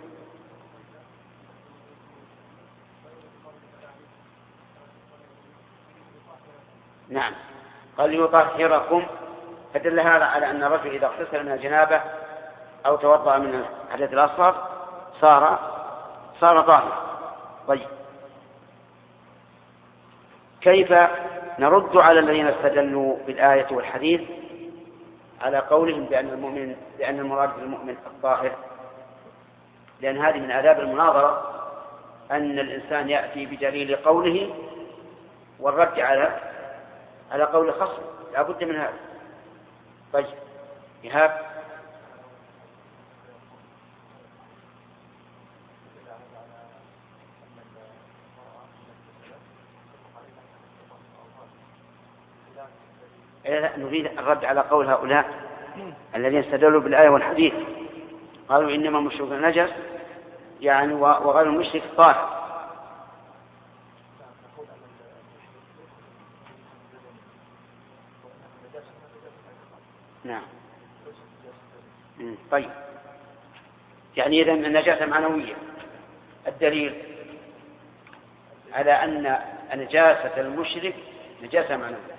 نعم. قال يطهركم، فدل هذا على أن الرجل إذا اغتسل من الجنابة أو توضأ من الحدث الأصغر صار صار طاهرا. طيب، كيف نرد على الذين استدلوا بالآية والحديث على قولهم بأن المؤمن بأن المراد بالمؤمن الطاهر؟ لأن هذه من آداب المناظرة أن الإنسان يأتي بدليل قوله والرد على على قول خصم، لا بد من هذا. طيب، إيهاب. نريد الرد على قول هؤلاء الذين استدلوا بالآية والحديث قالوا إنما المشرك نجس يعني وغير المشرك طاهر. نعم. طيب يعني إذن النجاسة معنوية. الدليل على أن نجاسة المشرك نجاسة معنوية.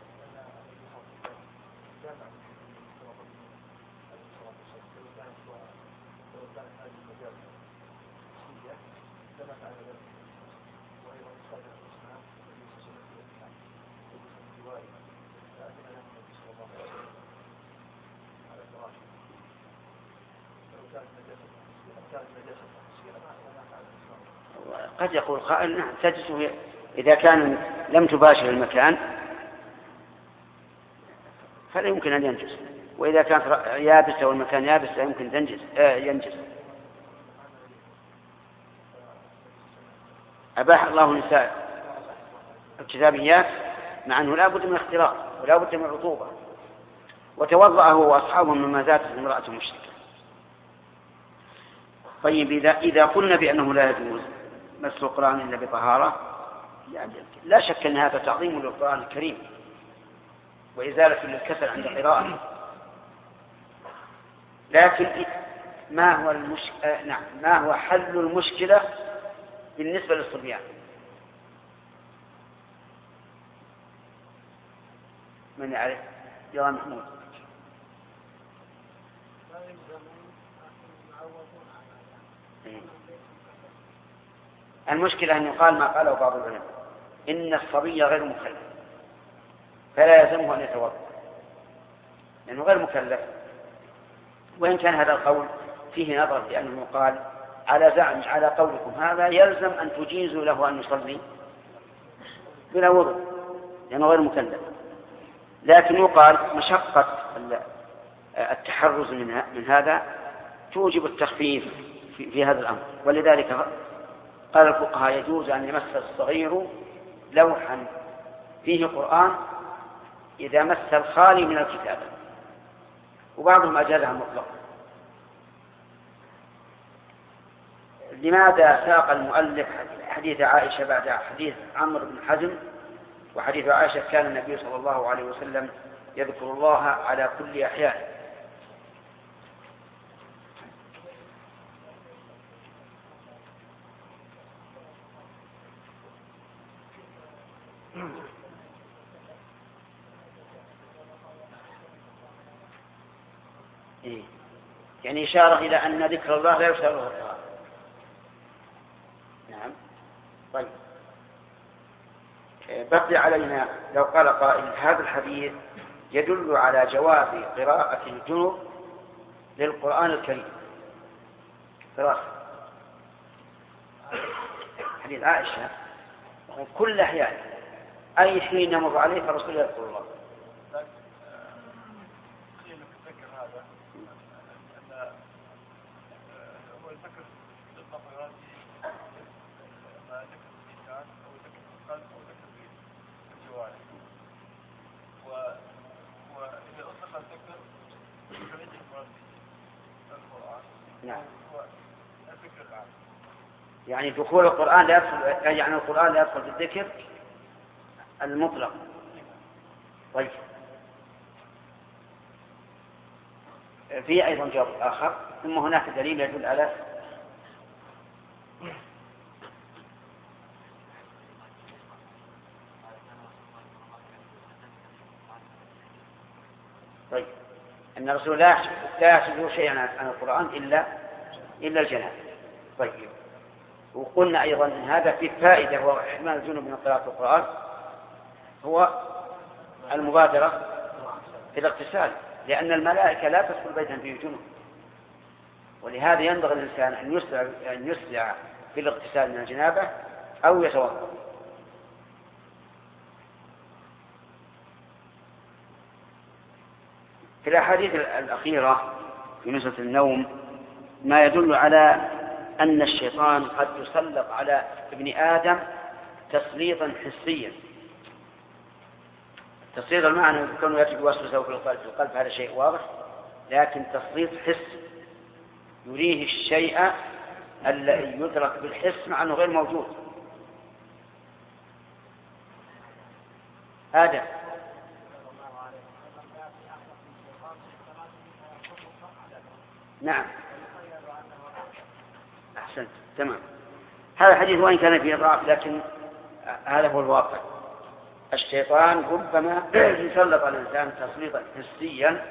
قد يقول قائل نعم تجلس إذا كان لم تباشر المكان فلا يمكن أن ينجس، وإذا كانت يابسة والمكان يابس لا يمكن تنجس آه ينجس. أباح الله النساء الكتابيات مع أنه لا بد من اختلاط ولا بد من رطوبة، وتوضأ هو وأصحابه مما زادت امرأة مشركة. طيب إذا إذا قلنا بأنه لا يجوز مس القرآن إلا بطهارة يعني لا شك أن هذا تعظيم للقرآن الكريم وإزالة للكسل عند القراءة. لكن ما هو المش... آه نعم ما هو حل المشكلة بالنسبة للصبيان؟ من يعرف؟ يا محمود. المشكلة أن يقال ما قاله بعض العلماء إن الصبي غير مكلف فلا يلزمه أن يتوضأ لأنه غير مكلف، وإن كان هذا القول فيه نظر لأنه قال على زعم على قولكم هذا يلزم أن تجيزوا له أن يصلي بلا وضوء لأنه غير مكلف، لكن يقال مشقة التحرز من هذا توجب التخفيف في هذا الأمر. ولذلك قال الفقهاء يجوز أن يمس الصغير لوحا فيه قرآن إذا مس الخالي من الكتابة، وبعضهم أجازها مطلقا. لماذا ساق المؤلف حديث عائشة بعد حديث عمرو بن حزم؟ وحديث عائشة كان النبي صلى الله عليه وسلم يذكر الله على كل أحيان. إيه؟ يعني إشارة إلى أن ذكر الله لا يشتغل الطهارة. نعم. طيب بقي علينا لو قال قائل هذا الحديث يدل على جواز قراءة الجنب للقرآن الكريم. قراءة حديث عائشة كل أحيان أي حين يمر عليه فرسول يذكر الله. نعم. يعني دخول القرآن لا يدخل يعني القرآن لا يدخل في الذكر المطلق. طيب في أيضا جواب آخر ثم هناك دليل يدل على طيب أن الرسول لا يحسب شيئا عن القرآن إلا إلا الجنابة. طيب وقلنا أيضا أن هذا في فائدة هو إحمال الجنوب من قراءة القرآن هو المبادرة في الاغتسال، لأن الملائكة لا تدخل بيتا فيه جنوب، ولهذا ينبغي الإنسان أن يسرع أن يسرع في الاغتسال من الجنابة أو يتوضأ. في الأحاديث الأخيرة في مسألة النوم ما يدل على أن الشيطان قد يسلط على ابن آدم تسليطا حسيا. تسليط المعنى يكون يجب وسوسه في القلب، هذا شيء واضح، لكن تسليط حسي يريه الشيء الذي يدرك بالحس مع أنه غير موجود. هذا نعم أحسنت تمام. هذا الحديث وإن كان فيه ضعف لكن هذا هو الواقع. الشيطان ربما يسلط الإنسان تسليطا حسيا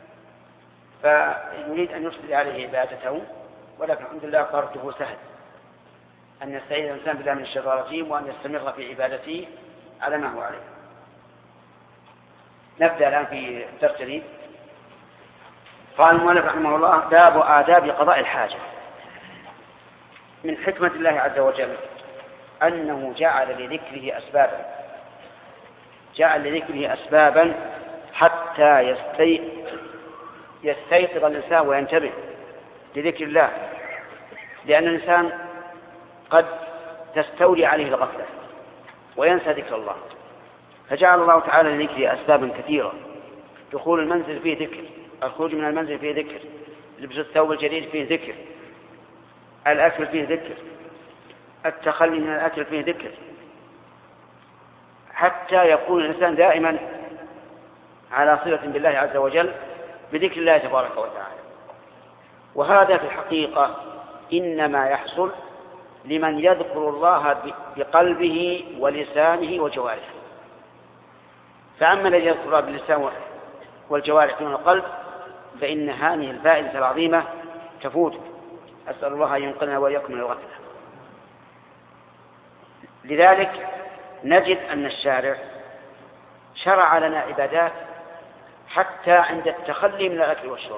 فيريد أن يفسد عليه عبادته، ولكن الحمد لله طرده سهل، أن يستعيذ الإنسان بالله من الشيطان الرجيم وأن يستمر في عبادته على ما هو عليه. نبدأ الآن في درس جديد. قال المؤلف رحمه الله: باب آداب قضاء الحاجة. من حكمة الله عز وجل أنه جعل لذكره أسبابا جعل لذكره أسبابا حتى يستي... يستيقظ الإنسان وينتبه لذكر الله، لأن الإنسان قد تستولي عليه الغفلة وينسى ذكر الله، فجعل الله تعالى لذكره أسبابا كثيرة. دخول المنزل فيه ذكر، الخروج من المنزل فيه ذكر، لبس الثوب الجديد فيه ذكر، الأكل فيه ذكر، التخلي من الأكل فيه ذكر، حتى يكون الإنسان دائما على صلة بالله عز وجل بذكر الله تبارك وتعالى. وهذا في الحقيقة إنما يحصل لمن يذكر الله بقلبه ولسانه وجوارحه. فأما الذي يذكر الله باللسان والجوارح دون القلب فإن هذه الفائدة العظيمة تفوت. أسأل الله أن ينقذنا وإياكم من الغفلة. لذلك نجد أن الشارع شرع لنا عبادات حتى عند التخلي من الأكل والشرب،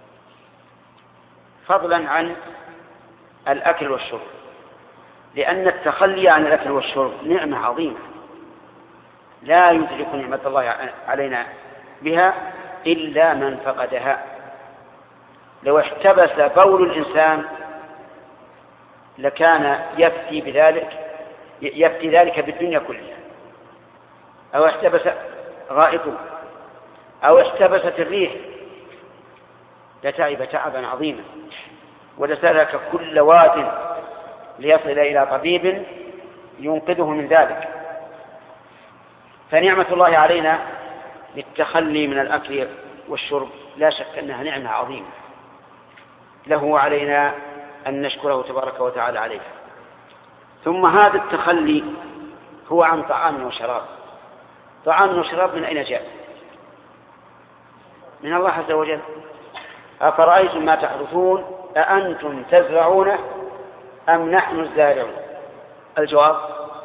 فضلا عن الأكل والشرب، لأن التخلي عن الأكل والشرب نعمة عظيمة لا يدرك نعمة الله علينا بها إلا من فقدها. لو احتبس بول الإنسان لكان يفتي بذلك يفتي ذلك بالدنيا كلها، أو احتبس غائطه، أو احتبست الريح لتعب تعبا عظيما ولسلك كل واد ليصل إلى طبيب ينقذه من ذلك. فنعمة الله علينا للتخلي من الأكل والشرب لا شك أنها نعمة عظيمة له علينا أن نشكره تبارك وتعالى عليه. ثم هذا التخلي هو عن طعام وشراب. طعام وشراب من أين جاء؟ من الله عز وجل. أفرأيتم ما تحرثون أأنتم تزرعونه أم نحن الزارعون؟ الجواب: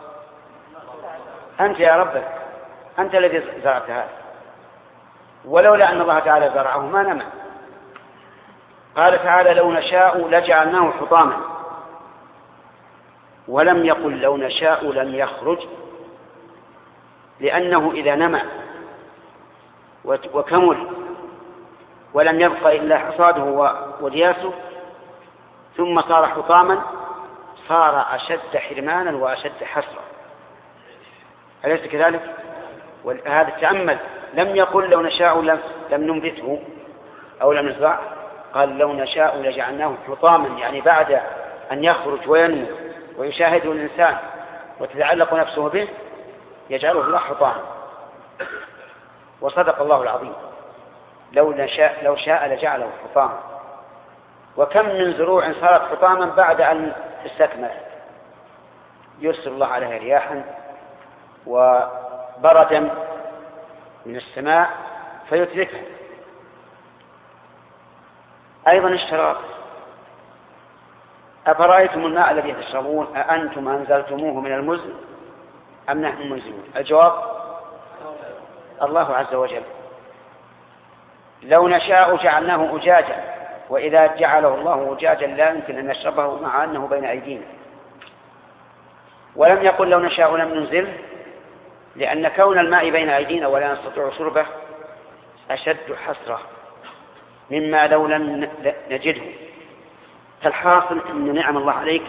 أنت يا رب، أنت الذي زرعت هذا، ولولا أن الله تعالى زرعه ما نمى. قال تعالى: لو نشاء لجعلناه حطاما، ولم يقل لو نشاء لم يخرج، لأنه إذا نمى وكمل ولم يبقى إلا حصاده ودياسه ثم صار حطاما صار أشد حرمانا وأشد حسرة. أليس كذلك؟ وهذا التأمل، لم يقل لو نشاء لم ننبته أو لم نزرعه، قال لو نشاء لجعلناه حطاما، يعني بعد أن يخرج وينمو ويشاهده الإنسان وتتعلق نفسه به يجعله الله حطاما. وصدق الله العظيم، لو نشاء لو شاء لجعله حطاما. وكم من زروع صارت حطاما بعد أن استكمل، يرسل الله عليها رياحا وبردا من السماء فيتركها. أيضا الشراب: أفرأيتم الماء الذي تشربون أأنتم أنزلتموه من المزن أم نحن المنزلون؟ الجواب: الله عز وجل. لو نشاء جعلناه أجاجا، وإذا جعله الله أجاجا لا يمكن أن نشربه مع أنه بين أيدينا. ولم يقل لو نشاء لم ننزله، لأن كون الماء بين أيدينا ولا نستطيع شربه أشد حسرة مما لو لم نجده. فالحاصل أن نعم الله عليك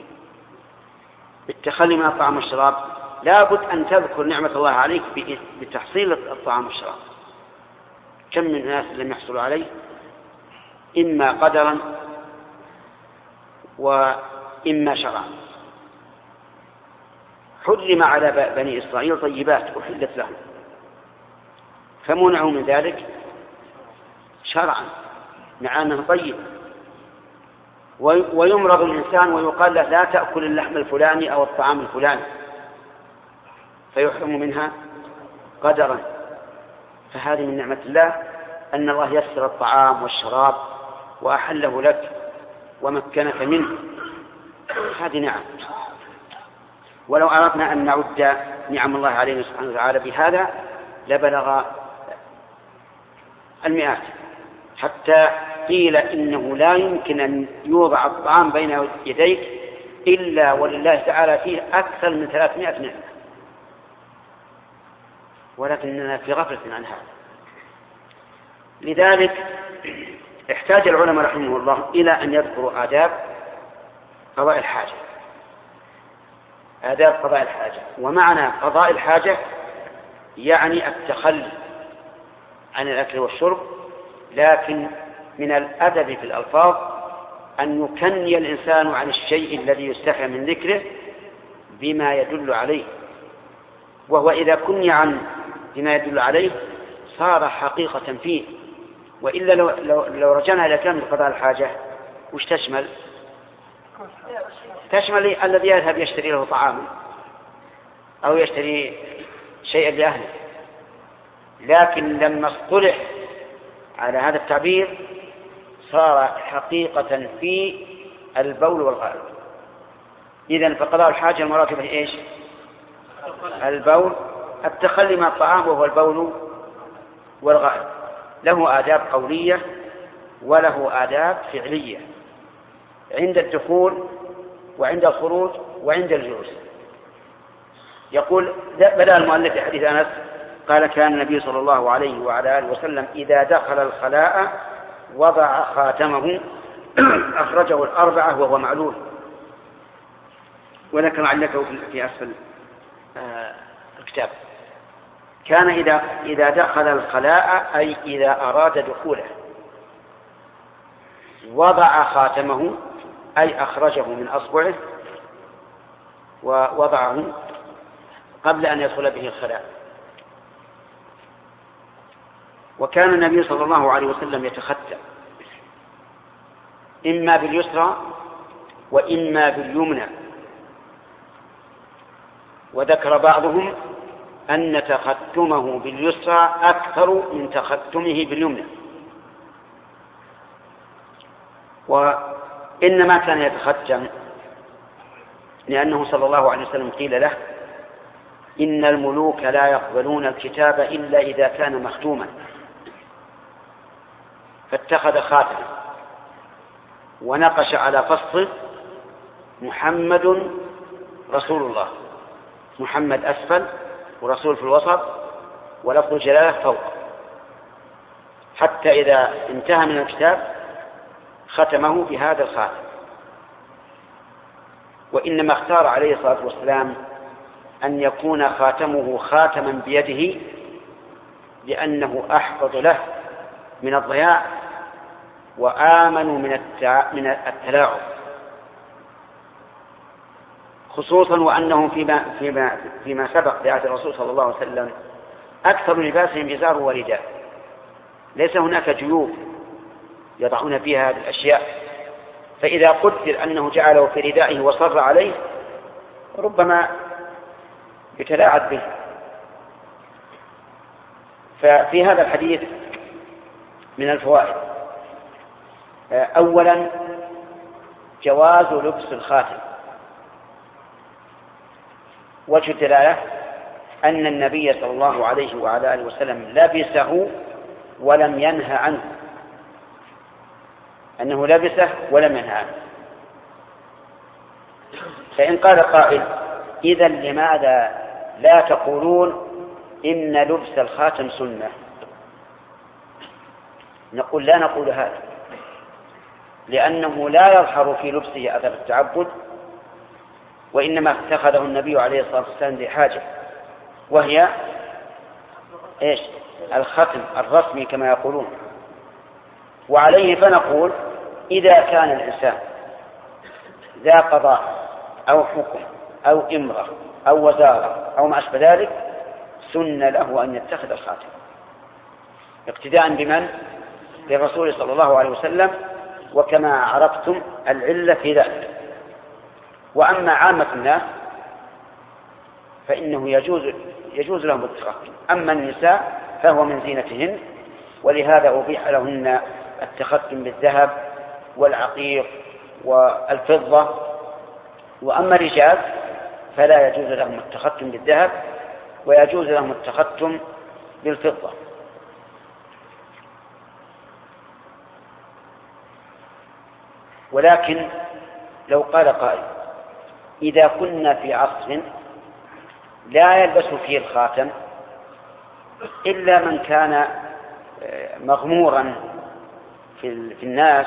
بالتخلي من الطعام والشراب لا بد أن تذكر نعمة الله عليك بتحصيل الطعام والشراب. كم من الناس لم يحصلوا عليه إما قدرا وإما شرعا. حرم على بني إسرائيل طيبات أحلت لهم فمنعوا من ذلك شرعا مع أنه طيب. ويمرض الإنسان ويقال له لا تأكل اللحم الفلاني أو الطعام الفلاني فيحرم منها قدرا. فهذه من نعمة الله أن الله يسر الطعام والشراب وأحله لك ومكنك منه، هذه نعم. ولو أردنا أن نعد نعم الله علينا سبحانه وتعالى بهذا لبلغ المئات، حتى قيل إنه لا يمكن أن يوضع الطعام بين يديك إلا ولله تعالى فيه أكثر من ثلاثمائة نعمة، ولكننا في غفلة عن هذا. لذلك احتاج العلماء رحمه الله إلى أن يذكروا آداب قضاء الحاجة. آداب قضاء الحاجة، ومعنى قضاء الحاجة يعني التخلي عن الأكل والشرب، لكن من الأدب في الألفاظ أن يكني الإنسان عن الشيء الذي يستحي من ذكره بما يدل عليه، وهو إذا كني عن بما يدل عليه صار حقيقة فيه. وإلا لو, لو, لو رجعنا إلى كلمة قضاء الحاجة وش تشمل؟ تشمل الذي يذهب يشتري له طعاما أو يشتري شيئا لأهله، لكن لما اصطلح على هذا التعبير صار حقيقة في البول والغائط. إذن فقضاء الحاجة المراد به إيش؟ البول، التخلي من الطعام وهو البول والغائط. له آداب قولية وله آداب فعلية عند الدخول وعند الخروج وعند الجلوس. يقول بدأ المؤلف في حديث أنس قال كان النبي صلى الله عليه وعلى آله وسلم إذا دخل الخلاء وضع خاتمه أخرجه الأربعة وهو معلول، وذكر علته في أسفل الكتاب. كان إذا إذا دخل الخلاء أي إذا أراد دخوله وضع خاتمه أي أخرجه من أصبعه ووضعه قبل أن يدخل به الخلاء. وكان النبي صلى الله عليه وسلم يتختم إما باليسرى وإما باليمنى، وذكر بعضهم أن تختمه باليسرى أكثر من تختمه باليمنى، وإنما كان يتختم لأنه صلى الله عليه وسلم قيل له إن الملوك لا يقبلون الكتاب إلا إذا كان مختوما، فاتخذ خاتما ونقش على فصه محمد رسول الله، محمد أسفل ورسول في الوسط ولفظ الجلالة فوق، حتى إذا انتهى من الكتاب ختمه بهذا الخاتم. وإنما اختار عليه الصلاة والسلام أن يكون خاتمه خاتما بيده لأنه أحفظ له من الضياع وآمن من من التلاعب، خصوصا وأنه فيما, فيما, فيما سبق بعهد الرسول صلى الله عليه وسلم أكثر لباسهم إزار ورداء، ليس هناك جيوب يضعون فيها هذه الأشياء، فإذا قدر أنه جعله في ردائه وصر عليه ربما يتلاعب به. ففي هذا الحديث من الفوائد أولا جواز لبس الخاتم. وجه الدلالة أن النبي صلى الله عليه وعلى آله وسلم لبسه ولم ينهى عنه، أنه لبسه ولم ينهى عنه. فإن قال قائل إذن لماذا لا تقولون إن لبس الخاتم سنة؟ نقول لا نقول هذا، لأنه لا يظهر في لبسه أثر التعبد، وإنما اتخذه النبي عليه الصلاة والسلام لحاجة، وهي إيش؟ الختم الرسمي كما يقولون. وعليه فنقول إذا كان الإنسان ذا قضاء أو حكم أو إمرة أو وزارة أو ما أشبه ذلك سن له أن يتخذ الخاتم اقتداء بمن؟ بالرسول صلى الله عليه وسلم، وكما عرفتم العلة في ذلك. وأما عامة الناس فإنه يجوز يجوز لهم التخاتم، أما النساء فهو من زينتهن، ولهذا أبيح لهن التختم بالذهب والعقيق والفضة. وأما الرجال فلا يجوز لهم التختم بالذهب، ويجوز لهم التختم بالفضة. ولكن لو قال قائل إذا كنا في عصر لا يلبس فيه الخاتم إلا من كان مغمورا في الناس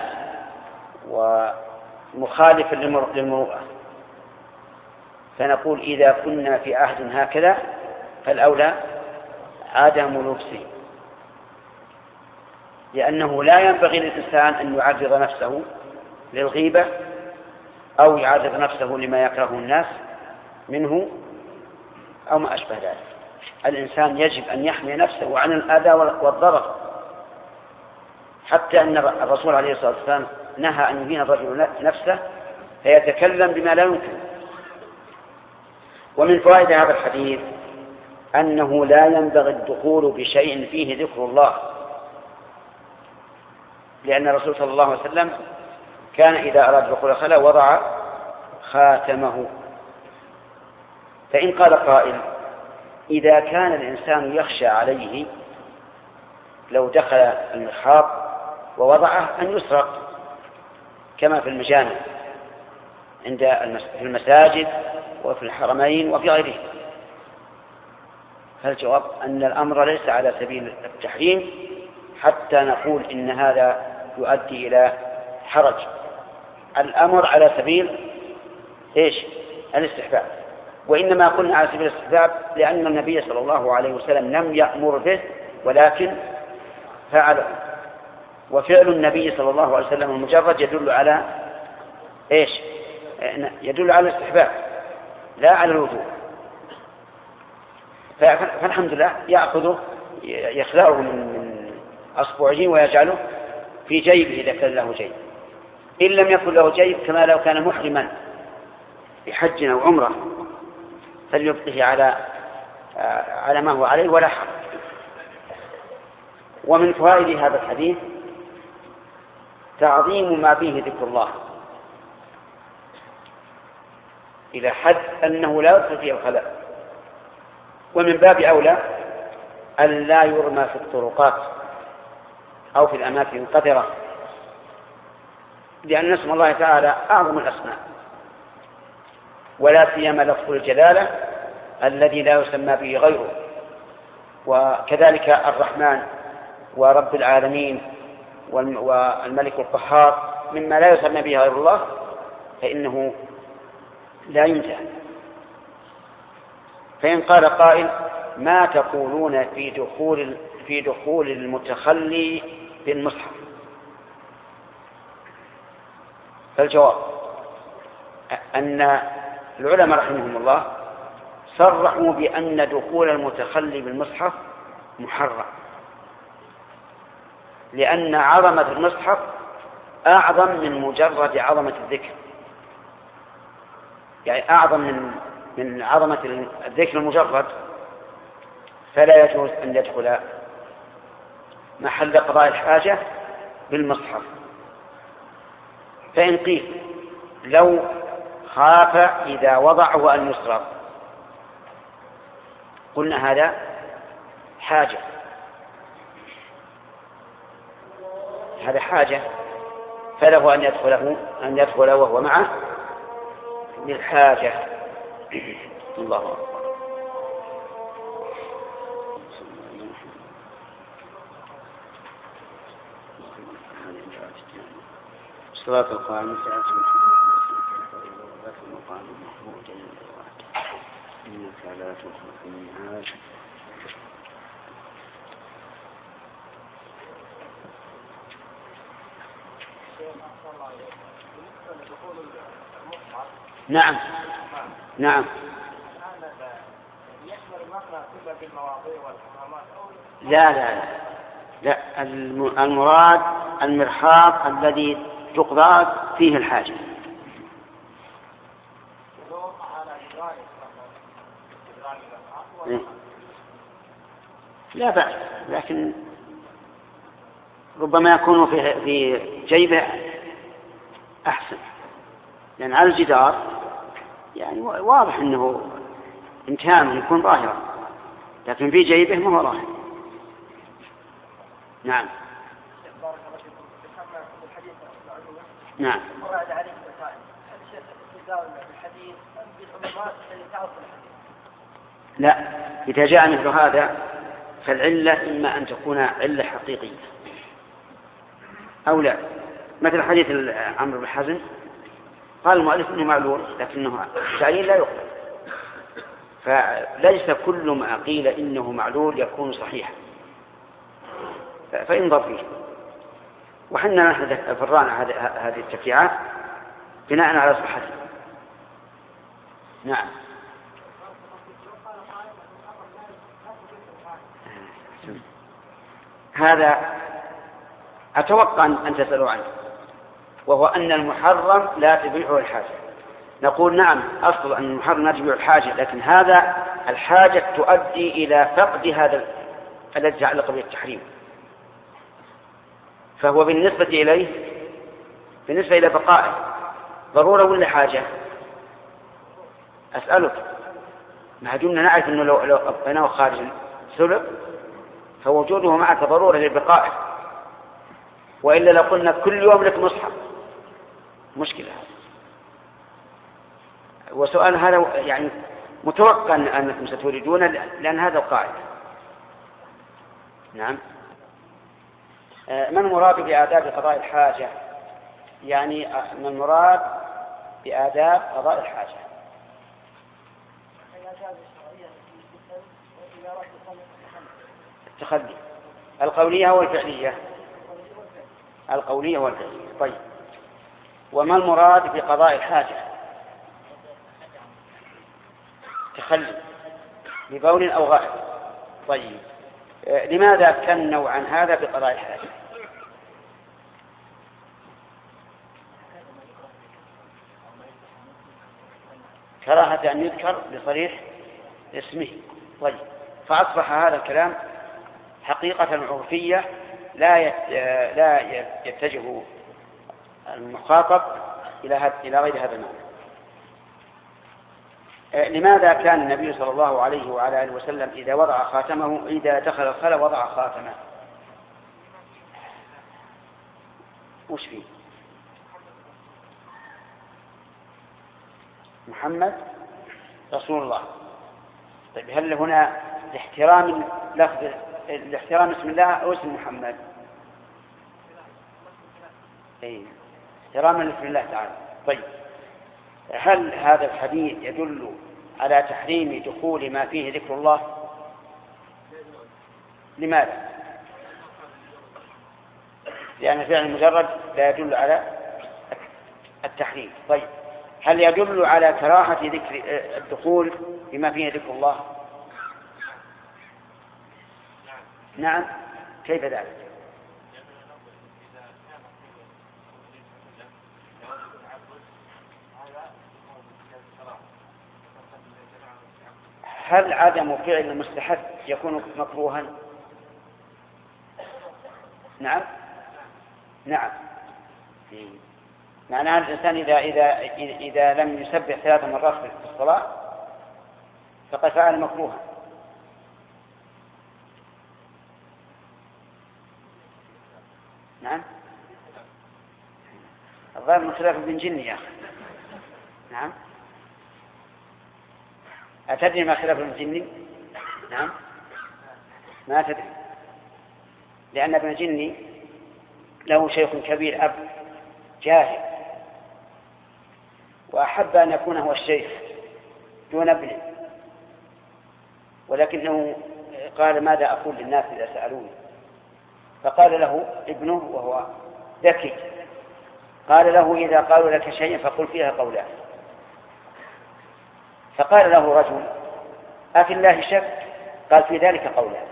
ومخالفا للمروءة، فنقول إذا كنا في عهد هكذا فالأولى عدم لبسه، لأنه لا ينبغي للإنسان أن يعرض نفسه للغيبة أو يعرض نفسه لما يكره الناس منه أو ما أشبه ذلك. الإنسان يجب أن يحمي نفسه عن الأذى والضرر، حتى أن الرسول عليه الصلاة والسلام نهى أن يهين الرجل نفسه فيتكلم بما لا يمكن. ومن فوائد هذا الحديث أنه لا ينبغي الدخول بشيء فيه ذكر الله، لأن الرسول صلى الله عليه وسلم كان إذا أراد دخول الخلاء وضع خاتمه. فإن قال قائل إذا كان الإنسان يخشى عليه لو دخل المخاط ووضعه أن يسرق كما في المجامع عند في المساجد وفي الحرمين وفي غيره، فالجواب أن الأمر ليس على سبيل التحريم حتى نقول إن هذا يؤدي إلى حرج. الأمر على سبيل إيش؟ الاستحباب، وإنما قلنا على سبيل الاستحباب لأن النبي صلى الله عليه وسلم لم يأمر به ولكن فعله، وفعل النبي صلى الله عليه وسلم المجرد يدل على إيش؟ يدل على الاستحباب لا على الوجوب. فالحمد لله يأخذه يخلعه من أصبعه ويجعله في جيبه إذا كان له جيب، إن لم يكن له جيب كما لو كان محرما بحج أو عمرة فليبقه على على ما هو عليه ولا حرج. ومن فوائد هذا الحديث تعظيم ما فيه ذكر الله إلى حد أنه لا يدخل فيه الخلاء، ومن باب أولى أن لا يرمى في الطرقات أو في الأماكن القذرة، لأن اسم الله تعالى أعظم الأسماء، ولا سيما لفظ الجلالة الذي لا يسمى به غيره، وكذلك الرحمن ورب العالمين والملك القهار مما لا يسمى به غير الله فإنه لا يمتع. فإن قال قائل ما تقولون في دخول في دخول المتخلي بالمصحف؟ فالجواب أن العلماء رحمهم الله صرحوا بأن دخول المتخلي بالمصحف محرم، لأن عظمة المصحف أعظم من مجرد عظمة الذكر، يعني أعظم من من عظمة الذكر المجرد، فلا يجوز أن يدخل محل قضاء الحاجة بالمصحف. فإن قيل لو خاف إذا وضعه أن يسرق قلنا هذا حاجة، هذا حاجة فله أن يدخله أن يدخل وهو معه للحاجة. الله أكبر. الصلاة القائمة المقام محمود إنك لا تخلق الميعاد. نعم نعم. لا لا لا, لا. المراد المرحاض الذي تقضى فيه الحاجة. لا بأس، لكن ربما يكون في في جيبه أحسن، لأن على الجدار يعني واضح أنه امتهان يكون ظاهرا، لكن في جيبه ما هو ظاهر. نعم نعم. لا، إذا جاء مثل هذا فالعلة إما أن تكون علة حقيقية أو لا، مثل حديث عمرو بن حزم قال المؤلف إنه معلول لكنه تعليل لا يقبل، فليس كل ما قيل إنه معلول يكون صحيحا، فإنظر فيه. وحنا نحن فرعنا هذه التفريعات بناء على صحته. نعم. هذا أتوقع أن تسألوا عنه، وهو أن المحرم لا تبيعه الحاجة. نقول نعم، أصل أن المحرم لا تبيعه الحاجة، لكن هذا الحاجة تؤدي إلى فقد هذا الذي يتعلق بالتحريم، فهو بالنسبة إليه بالنسبة إلى بقائه ضرورة ولا حاجة؟ أسألك، ما دمنا نعرف أنه لو لو أبقيناه خارج سلب فوجوده معك ضرورة لبقائه، وإلا لو قلنا كل يوم لك مصحف مشكلة. وسؤال هذا يعني متوقع أنكم ستريدون، لأن هذا القاعدة. نعم. ما المراد بآداب قضاء الحاجة؟ يعني ما المراد بآداب قضاء الحاجة؟ التخلي القولية والفعلية. القولية والفعلية. طيب، وما المراد بقضاء الحاجة؟ تخلي ببول أو غائط. طيب، لماذا كنوا عن هذا بقضاء الحاجة؟ كراهة أن يذكر بصريح اسمه. طيب، فأصبح هذا الكلام حقيقة عرفية لا لا يتجه المخاطب إلى إلى غير هذا المعنى. لماذا كان النبي صلى الله عليه وعلى آله وسلم إذا وضع خاتمه إذا دخل الخلاء وضع خاتمه؟ وش فيه؟ محمد رسول الله. طيب، هل هنا لاحترام لفظ لاحترام اسم الله أو اسم محمد؟ أي احتراما لاسم الله تعالى. طيب، هل هذا الحديث يدل على تحريم دخول ما فيه ذكر الله؟ لماذا؟ لأن الفعل المجرد لا يدل على التحريم. طيب، هل يدل على كراهة ذكر الدخول بما فيه ذكر الله؟ نعم. كيف ذلك؟ هل عدم فعل المستحب يكون مكروها؟ نعم نعم. معناه الإنسان إذا إذا إذا لم يسبح ثلاث مرات في الصلاة فقد فعل مكروها. نعم. الظاهر من خلاف ابن جني يا أخي. نعم. أتدري ما خلاف ابن جني؟ نعم. ما تدري، لأن ابن جني له شيخ كبير أب جاهل، وأحب أن يكون هو الشيخ دون ابنه، ولكنه قال ماذا أقول للناس إذا سألوني؟ فقال له ابنه وهو ذكي قال له إذا قالوا لك شيئا فقل فيها قولان. فقال له رجل أفي الله شك؟ قال في ذلك قولان.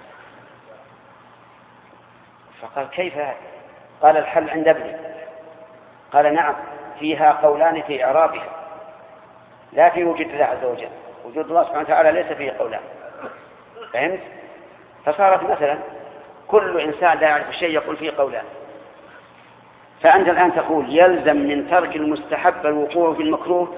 فقال كيف هذا؟ قال الحل عند ابني. قال نعم فيها قولان في إعرابها لا في وجود الله عز وجل. وجود الله سبحانه وتعالى ليس فيه قولان. فهمت؟ فصارت مثلا كل إنسان لا يعرف الشيء يقول فيه قولان. فأنت الآن تقول يلزم من ترك المستحب الوقوع في المكروه.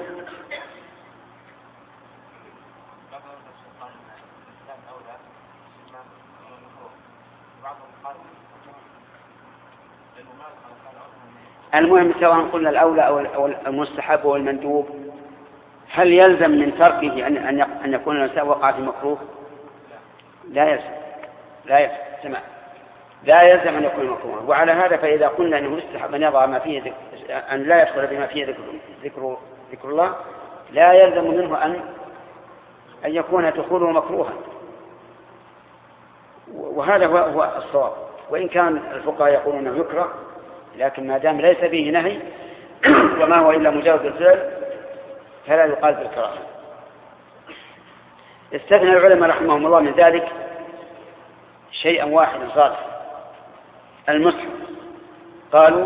المهم سواء قلنا الأولى أو المستحب أو المندوب، هل يلزم من تركه أن يكون الإنسان وقع في مكروه؟ لا يلزم. لا يلزم تمام. لا يلزم أن يكون مكروها. وعلى هذا فإذا قلنا أنه يستحب أن يضع ما فيه ذكر، أن لا يدخل بما فيه ذكر, ذكر, ذكر الله، لا يلزم منه أن أن يكون دخوله مكروها. وهذا هو, هو الصواب. وإن كان الفقهاء يقولون أنه يكره، لكن ما دام ليس فيه نهي وما هو إلا مجرد الفعل فلا يقال بالكراهة. استثنى العلماء رحمهم الله من ذلك شيئا واحدا صالح، المسح. قالوا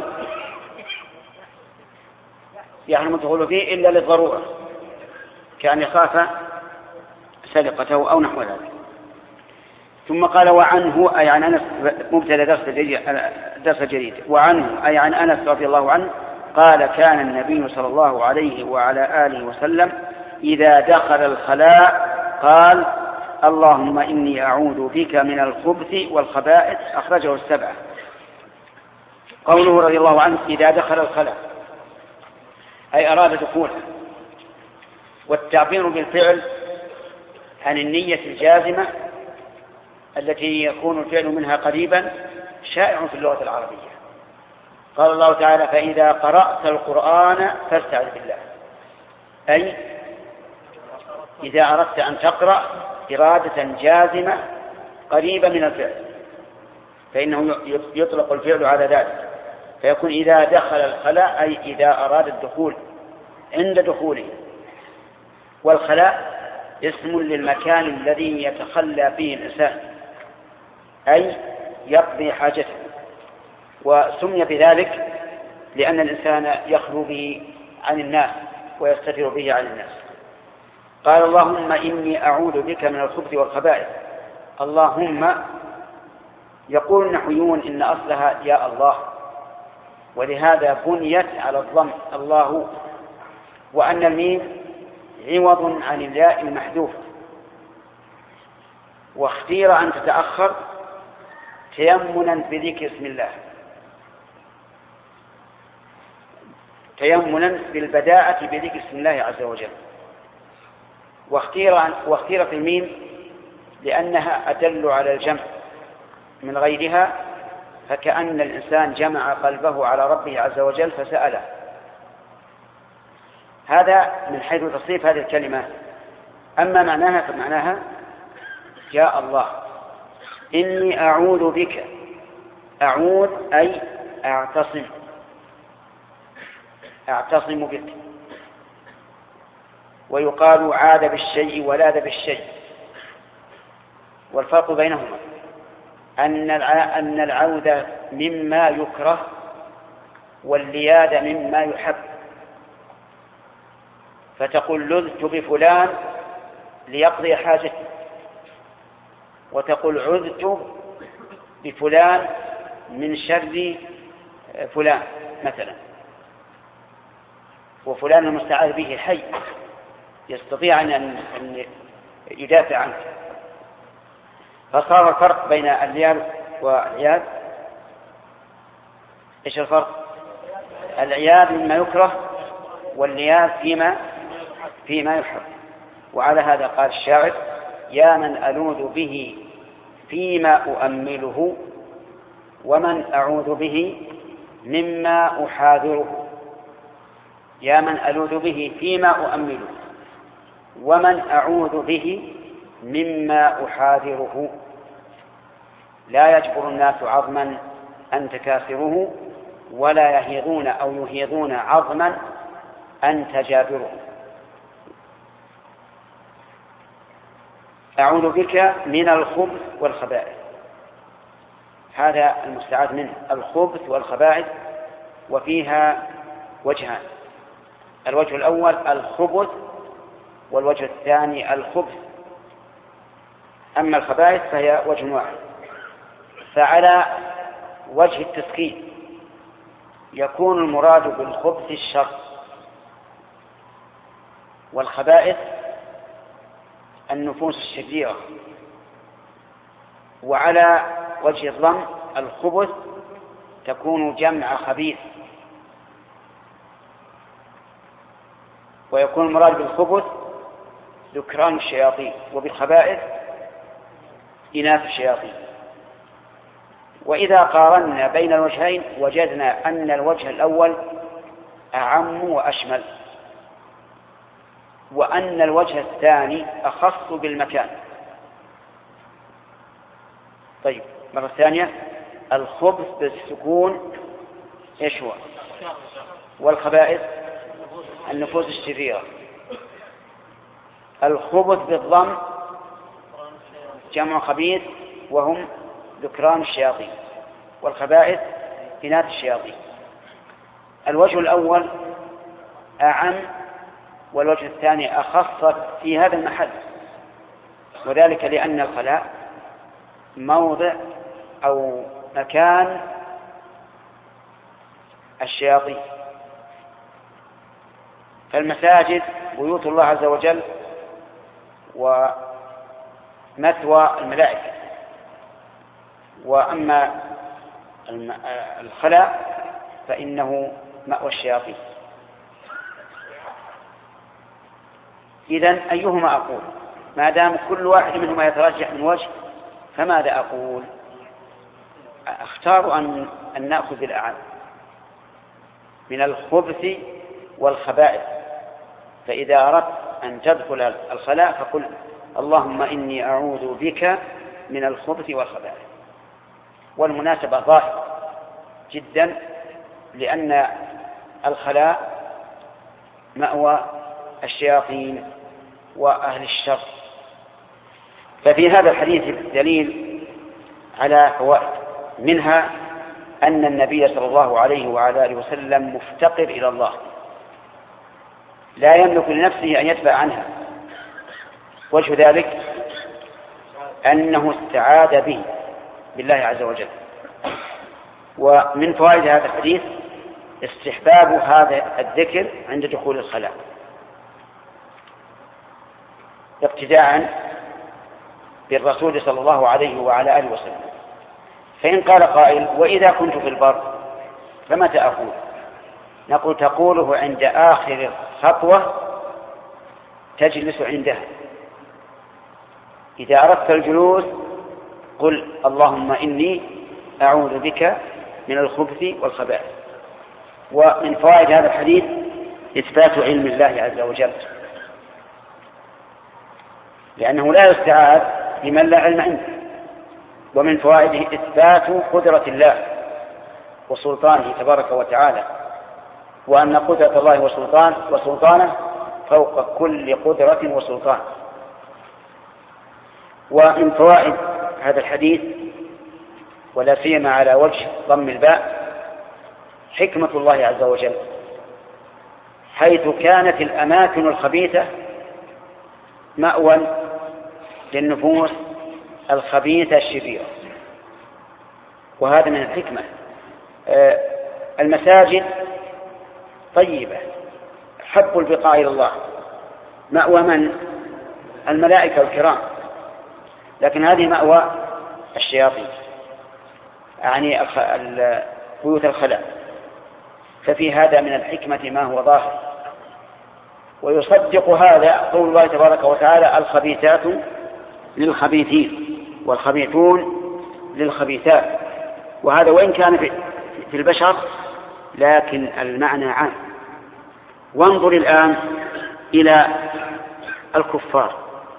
يحرم الدخول فيه إلا للضرورة، كأن يخاف سرقته أو نحو ذلك. ثم قال وعنه أي عن أنس، مبتدأ درس جديد، وعنه أي عن أنس رضي الله عنه قال كان النبي صلى الله عليه وعلى آله وسلم إذا دخل الخلاء قال اللهم إني أعوذ بك من الخبث والخبائث. أخرجه السبعة. قوله رضي الله عنه إذا دخل الخلاء أي أراد دخوله. والتعبير بالفعل عن النية الجازمة التي يكون الفعل منها قريبا شائع في اللغة العربية. قال الله تعالى فإذا قرأت القرآن فاستعذ بالله، أي إذا أردت أن تقرأ إرادة جازمة قريبة من الفعل فإنه يطلق الفعل على ذلك، فيكون إذا دخل الخلاء أي إذا أراد الدخول عند دخوله. والخلاء اسم للمكان الذي يتخلى فيه الإنسان أي يقضي حاجته، وسمي بذلك لأن الإنسان يخلو به عن الناس ويستتر به عن الناس. قال اللهم إني أعوذ بك من الخبث والخبائث. اللهم يقول النحويون إن أصلها يا الله، ولهذا بنيت على الضم الله، وأن الميم عوض عن الياء المحذوف، واختير أن تتأخر تيمنا بذكر اسم الله، تيمنا بالبداءة بذكر اسم الله عز وجل. واختير واختيرت الميم لأنها أدل على الجمع من غيرها، فكأن الإنسان جمع قلبه على ربه عز وجل فسأله. هذا من حيث تصريف هذه الكلمة. أما معناها فمعناها يا الله إني أعوذ بك. أعوذ أي أعتصم، أعتصم بك. ويقال عاد بالشيء ولاذ بالشيء، والفرق بينهما أن أن العودة مما يكره واللياذ مما يحب. فتقول لذت بفلان ليقضي حاجته، وتقول عذت بفلان من شر فلان مثلا. وفلان المستعاذ به حي يستطيع أن يدافع عنه. فصار الفرق بين اللياذ والعياذ. إيش الفرق؟ العياذ مما يكره واللياذ فيما فيما يحب. وعلى هذا قال الشاعر يا من ألوذ به فيما أؤمله ومن أعوذ به مما أحاذره. يا من ألوذ به فيما أؤمله ومن أعوذ به مما أحاذره. لا يجبر الناس عظما أنت كاسره ولا يهيضون أو يهيضون عظما أنت جابره. أعوذ بك من الخبث والخبائث، هذا المستعاذ منه الخبث والخبائث، وفيها وجهان: الوجه الأول الخبث، والوجه الثاني الخبث. أما الخبائث فهي وجه واحد. فعلى وجه التسكين يكون المراد بالخبث الشر، والخبائث النفوس الشريرة. وعلى وجه الضم الخبث تكون جمع خبيث، ويكون المراد بالخبث ذكران الشياطين، وبالخبائث إناث الشياطين. وإذا قارنا بين الوجهين وجدنا أن الوجه الأول أعم وأشمل، وأن الوجه الثاني أخص بالمكان. طيب، مرة ثانية: الخبث بالسكون إيش هو؟ والخبائث النفوس الشريرة. الخبث بالضم جمع خبيث، وهم ذكران الشياطين، والخبائث إناث الشياطين. الوجه الأول أعم، والوجه الثاني أخص في هذا المحل، وذلك لأن الخلاء موضع أو مكان الشياطين، فالمساجد بيوت الله عز وجل ومثوى الملائكة، وأما الخلاء فإنه مأوى الشياطين. إذن أيهما أقول؟ ما دام كل واحد منهما يترجح من وجه، فماذا أقول؟ أختار أن, أن نأخذ بالأعم من الخبث والخبائث. فإذا أردت أن تدخل الخلاء فقل: اللهم إني أعوذ بك من الخبث والخبائث. والمناسبة ظاهرة جدا، لأن الخلاء مأوى الشياطين وأهل الشر. ففي هذا الحديث دليل على فوائد، منها أن النبي صلى الله عليه وعلى آله وسلم مفتقر إلى الله، لا يملك لنفسه أن يدفع عنها. وجه ذلك أنه استعاذ به بالله عز وجل. ومن فوائد هذا الحديث استحباب هذا الذكر عند دخول الخلاء، اقتداء بالرسول صلى الله عليه وعلى آله وسلم. فإن قال قائل: وإذا كنت في البر فمتى أقول؟ نقول: تقوله عند آخر خطوة تجلس عندها. إذا أردت الجلوس قل: اللهم إني أعوذ بك من الخبث والخبائث. ومن فوائد هذا الحديث إثبات علم الله عز وجل، لأنه لا يستعاذ بمن لا علم عنده. ومن فوائده إثبات قدرة الله وسلطانه تبارك وتعالى، وأن قدرة الله وسلطان وسلطانه فوق كل قدرة وسلطان. ومن فوائد هذا الحديث، ولا سيما على وجه ضم الباء، حكمة الله عز وجل، حيث كانت الأماكن الخبيثة مأوى للنفوس الخبيثة الشريرة. وهذا من الحكمة. المساجد طيبة، حب البقاء إلى الله، مأوى من؟ الملائكة الكرام، لكن هذه مأوى الشياطين، يعني بيوت الخلاء. ففي هذا من الحكمة ما هو ظاهر. ويصدق هذا قول الله تبارك وتعالى: الخبيثات للخبيثين والخبيثون للخبيثات. وهذا وإن كان في البشر لكن المعنى عام. وانظر الآن إلى الكفار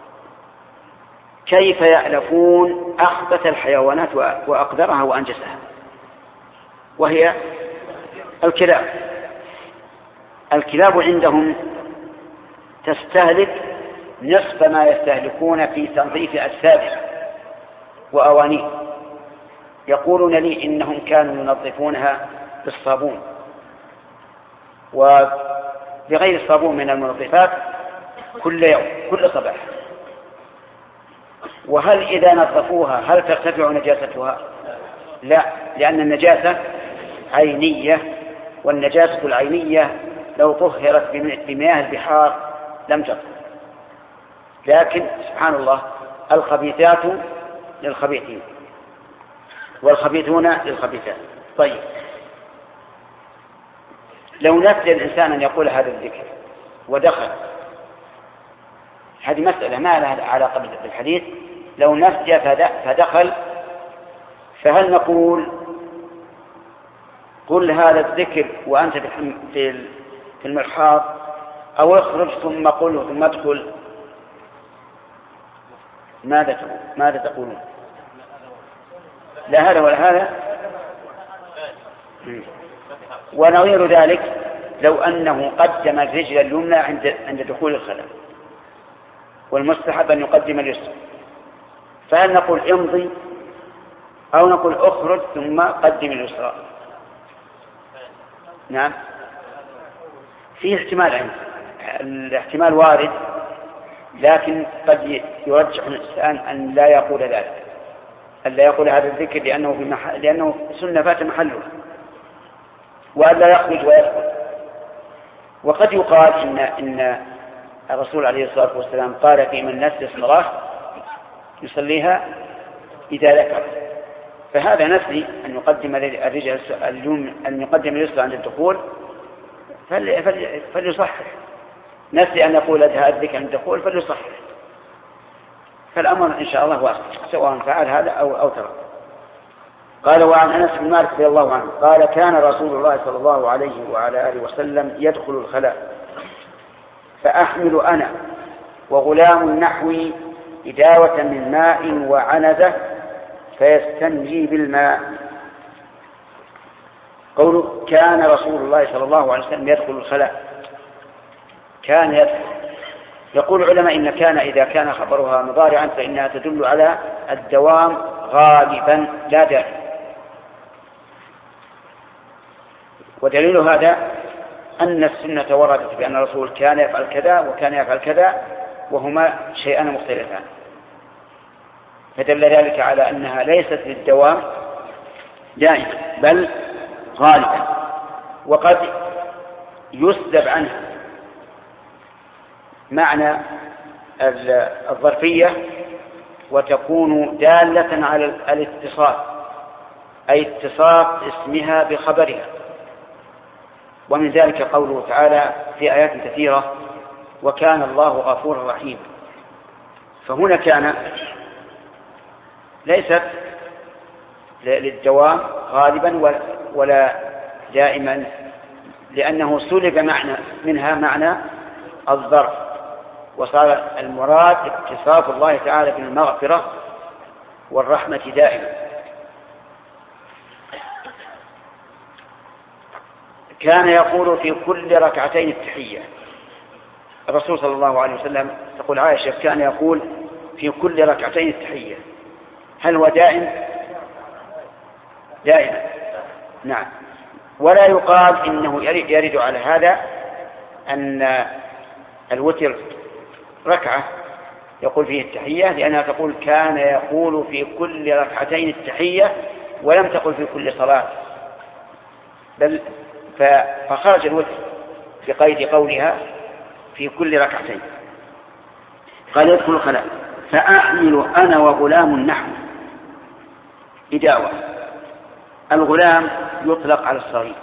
كيف يألفون أخبث الحيوانات وأقذرها وأنجسها، وهي الكلاب الكلاب عندهم تستهلك نصف ما يستهلكون في تنظيف أجسادها وأوانيه. يقولون لي إنهم كانوا ينظفونها بالصابون وبغير الصابون من المنظفات كل يوم كل صباح. وهل إذا نظفوها هل ترتفع نجاستها؟ لا، لأن النجاسة عينية، والنجاسة العينية لو طهرت بمياه البحار لم تطهر. لكن سبحان الله الخبيثات للخبيثين والخبيثون للخبيثات. طيب لو نسي الإنسان أن يقول هذا الذكر ودخل، هذه مسألة ما لها علاقة بالحديث، لو نسي فدخل فهل نقول قل هذا الذكر وأنت في المرحاض أو اخرج ثم قله ثم ادخل؟ ماذا تقول؟ ماذا تقولون؟ لا هذا ولا هذا. ونظير ذلك لو أنه قدم الرجل اليمنى عند عند دخول الخلاء والمستحب أن يقدم اليسرى، فهل نقول امضي أو نقول اخرج ثم قدم اليسرى؟ نعم، فيه احتمال، الاحتمال وارد، لكن قد يرجح الإنسان أن لا يقول ذلك، أن لا يقول هذا الذكر لأنه في محل، لأنه سنة فات محله، وأن لا يخرج ويدخل. وقد يقال إن إن الرسول عليه الصلاة والسلام قال في من نسي الصلاة يصليها إذا ذكر، فهذا نسي أن يقدم الرجل اليوم أن يقدم اليسرى عند الدخول فليصحح، نسي أن يقول هذا الذكر عند الدخول فليصحح. فالأمر إن شاء الله واسع سواء فعل هذا أو أو ترك. قال وعن أنس بن مالك رضي الله عنه قال كان رسول الله صلى الله عليه وعلى آله وسلم يدخل الخلاء فأحمل أنا وغلام نحوي إداوة من ماء وعنزة فيستنجي بالماء. قوله كان رسول الله صلى الله عليه وسلم يدخل الخلاء، كان يدخل. يقول العلماء إن كان إذا كان خبرها مضارعا فإنها تدل على الدوام غالبا لا دائما. ودليل هذا أن السنة وردت بأن الرسول كان يفعل كذا وكان يفعل كذا وهما شيئان مختلفان، فدل ذلك على أنها ليست للدوام دائما بل غالبا. وقد يسلب عنها معنى الظرفية وتكون دالة على الاتصال، أي اتصاف اسمها بخبرها. ومن ذلك قوله تعالى في آيات كثيرة وكان الله غفورا رحيما. فهنا كان ليست للدوام غالبا ولا دائما، لأنه سلب معنى منها معنى الظرف، وصار المراد اتصاف الله تعالى بالمغفرة والرحمة دائما. كان يقول في كل ركعتين التحية. الرسول صلى الله عليه وسلم تقول عائشة كان يقول في كل ركعتين التحية، هل هو دائم؟ دائما نعم. ولا يقال إنه يرد, يرد على هذا أن الوتر ركعة يقول فيه التحية، لأنها تقول كان يقول في كل ركعتين التحية ولم تقل في كل صلاة، بل فخرج الوتر بقيد قولها في كل ركعتين. قال يدخل الخلاء فأحمل أنا وغلام نحو إداوة. الغلام يطلق على الصغير،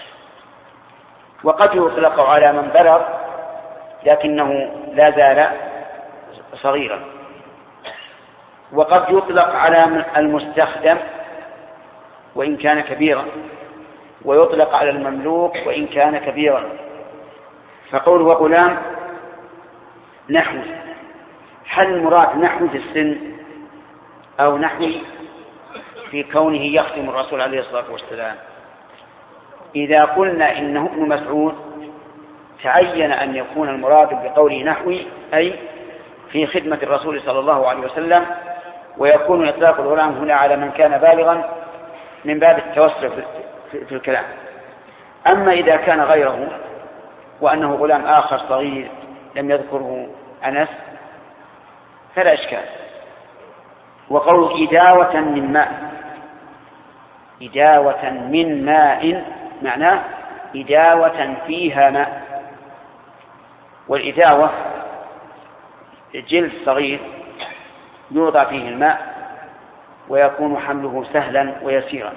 وقد يطلق على من بلغ لكنه لا زال صغيرا، وقد يطلق على المستخدم وإن كان كبيرا، ويطلق على المملوك وإن كان كبيرا. فقوله غلام نحو، هل المراد نحو في السن أو نحو في كونه يخدم الرسول عليه الصلاة والسلام؟ إذا قلنا إنه ابن مسعود تعين أن يكون المراد بقوله نحوي أي في خدمة الرسول صلى الله عليه وسلم، ويكون إطلاق الغلام هنا على من كان بالغا من باب التوسع في الكلام. أما إذا كان غيره وأنه غلام آخر صغير لم يذكره أنس فلا إشكال. وقول إداوة من ماء، إداوة من ماء معناه إداوة فيها ماء، والإداوة جلد صغير يوضع فيه الماء ويكون حمله سهلا ويسيرا،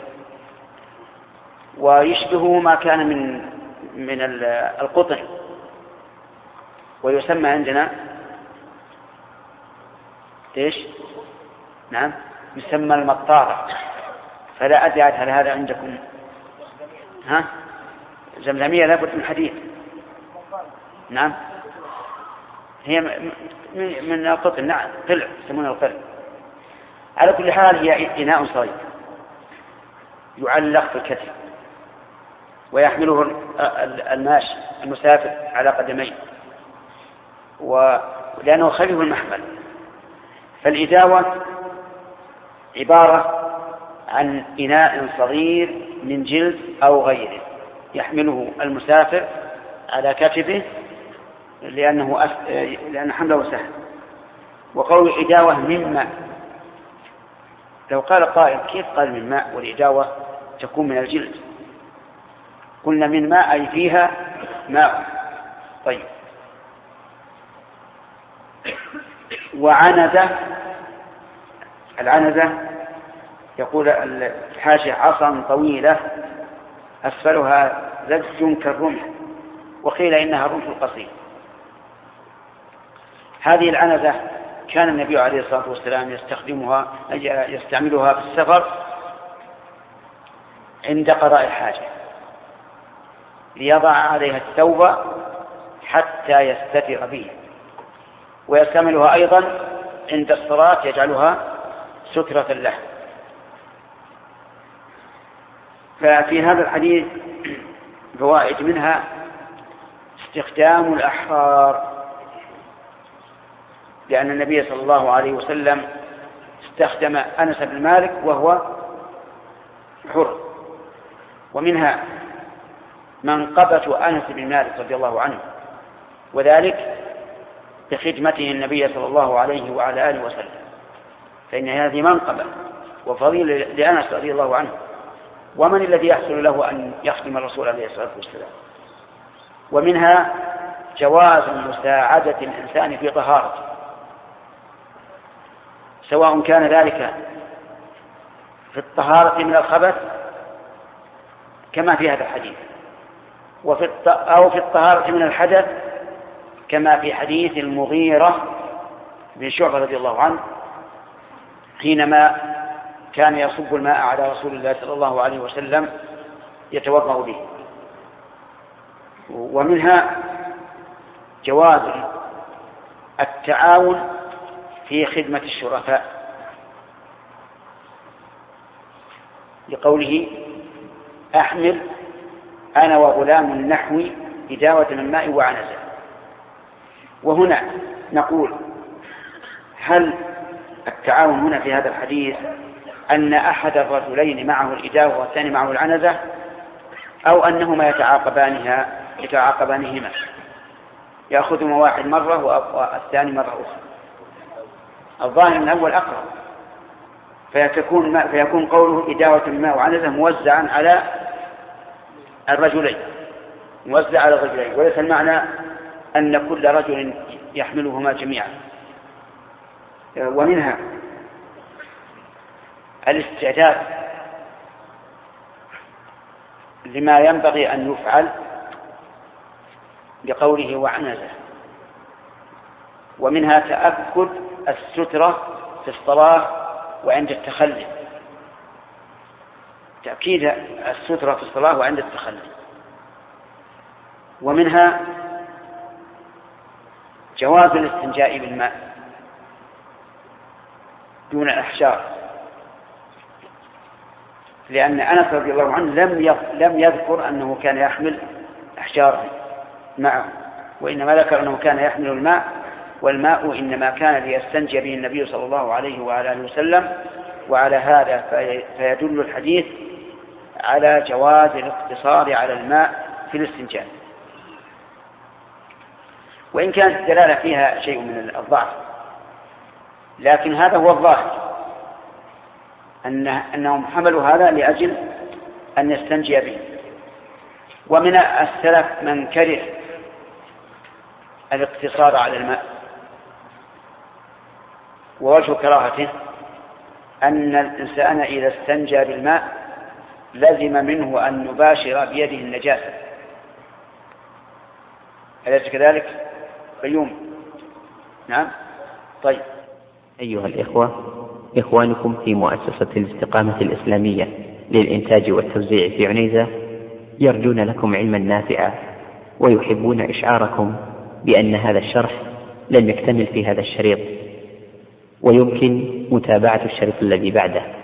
ويشبه ما كان من من القطن، ويسمى عندنا ايش؟ نعم يسمى المطارة. فلا أدري هل هذا عندكم ها زمزمية لابد من حديد. نعم هي من القطن، نعم قلع يسمونه القلع. على كل حال هي إناء صغير يعلق في الكتف ويحمله الماشي المسافر على قدميه، ولأنه خفيف المحمل. فالإداوة عبارة عن إناء صغير من جلد أو غيره يحمله المسافر على كتفه لأنه, أس... لأن حمله سهل. وقول إداوة من ماء، لو قال قائل كيف قال من ماء والإداوة تكون من الجلد؟ قلنا من ماء أي فيها ماء. طيب وعنزة، العنزة يقول الحاشية عصا طويلة أسفلها زج كالرمح، وقيل إنها الرمح القصير. هذه العنزة كان النبي عليه الصلاة والسلام يستخدمها يستعملها في السفر عند قضاء الحاجة، ليضع عليها الثوب حتى يستتر به، ويستعملها أيضا عند الصلاة يجعلها سترة له. ففي هذا الحديث فوائد، منها استخدام الأحرار، لأن النبي صلى الله عليه وسلم استخدم أنس بن مالك وهو حر. ومنها منقبة أنس بن مالك رضي الله عنه، وذلك بخدمته النبي صلى الله عليه وعلى آله وسلم، فإن هذه منقبة وفضيلة لأنس رضي الله عنه. ومن الذي يحصل له أن يخدم الرسول عليه الصلاة والسلام؟ ومنها جواز مساعدة الإنسان في طهارته، سواء كان ذلك في الطهارة من الخبث كما في هذا الحديث، وفي أو في الطهارة من الحدث كما في حديث المغيرة بن شعبة رضي الله عنه حينما كان يصب الماء على رسول الله صلى الله عليه وسلم يتوضأ به. ومنها جواز التعاون في خدمة الشرفاء، لقوله أحمل أنا وغلام نحوي إداوة من ماء وعنزة. وهنا نقول هل التعاون هنا في هذا الحديث أن أحد الرجلين معه الإداوة والثاني معه العنزة، أو أنهما يتعاقبانها يتعاقبانهما يأخذهما واحد مرة والثاني مرة أخرى؟ الظاهر من الأول أقرب، فيكون, فيكون قوله إداوة من ماء وعنزة موزعا على الرجلين موزع على الرجلين، وليس المعنى أن كل رجل يحملهما جميعا. ومنها الاستعداد لما ينبغي أن يفعل بقوله وعنزة. ومنها تأكد السترة في الصلاة وعند التخلي، تأكيد السترة في الصلاة وعند التخلي. ومنها جواز الاستنجاء بالماء دون الأحجار، لأن أنس رضي الله عنه لم لم يذكر أنه كان يحمل أحجارا معه، وإنما ذكر أنه كان يحمل الماء، والماء إنما كان ليستنجي به النبي صلى الله عليه وعلى آله وسلم. وعلى هذا فيدل الحديث على جواز الاقتصار على الماء في الاستنجاء، وإن كانت الدلالة فيها شيء من الضعف، لكن هذا هو الظاهر أن أنهم حملوا هذا لأجل أن يستنجي به. ومن السلف من كره الاقتصار على الماء، ووجه كراهته أن الإنسان إذا استنجى بالماء لزم منه أن يباشر بيده النجاسة، أليس كذلك؟ قيوم. نعم. طيب. أيها الإخوة، إخوانكم في مؤسسة الاستقامة الإسلامية للإنتاج والتوزيع في عنيزة يرجون لكم علما نافعا، ويحبون إشعاركم بأن هذا الشرح لم يكتمل في هذا الشريط، ويمكن متابعة الشريط الذي بعده.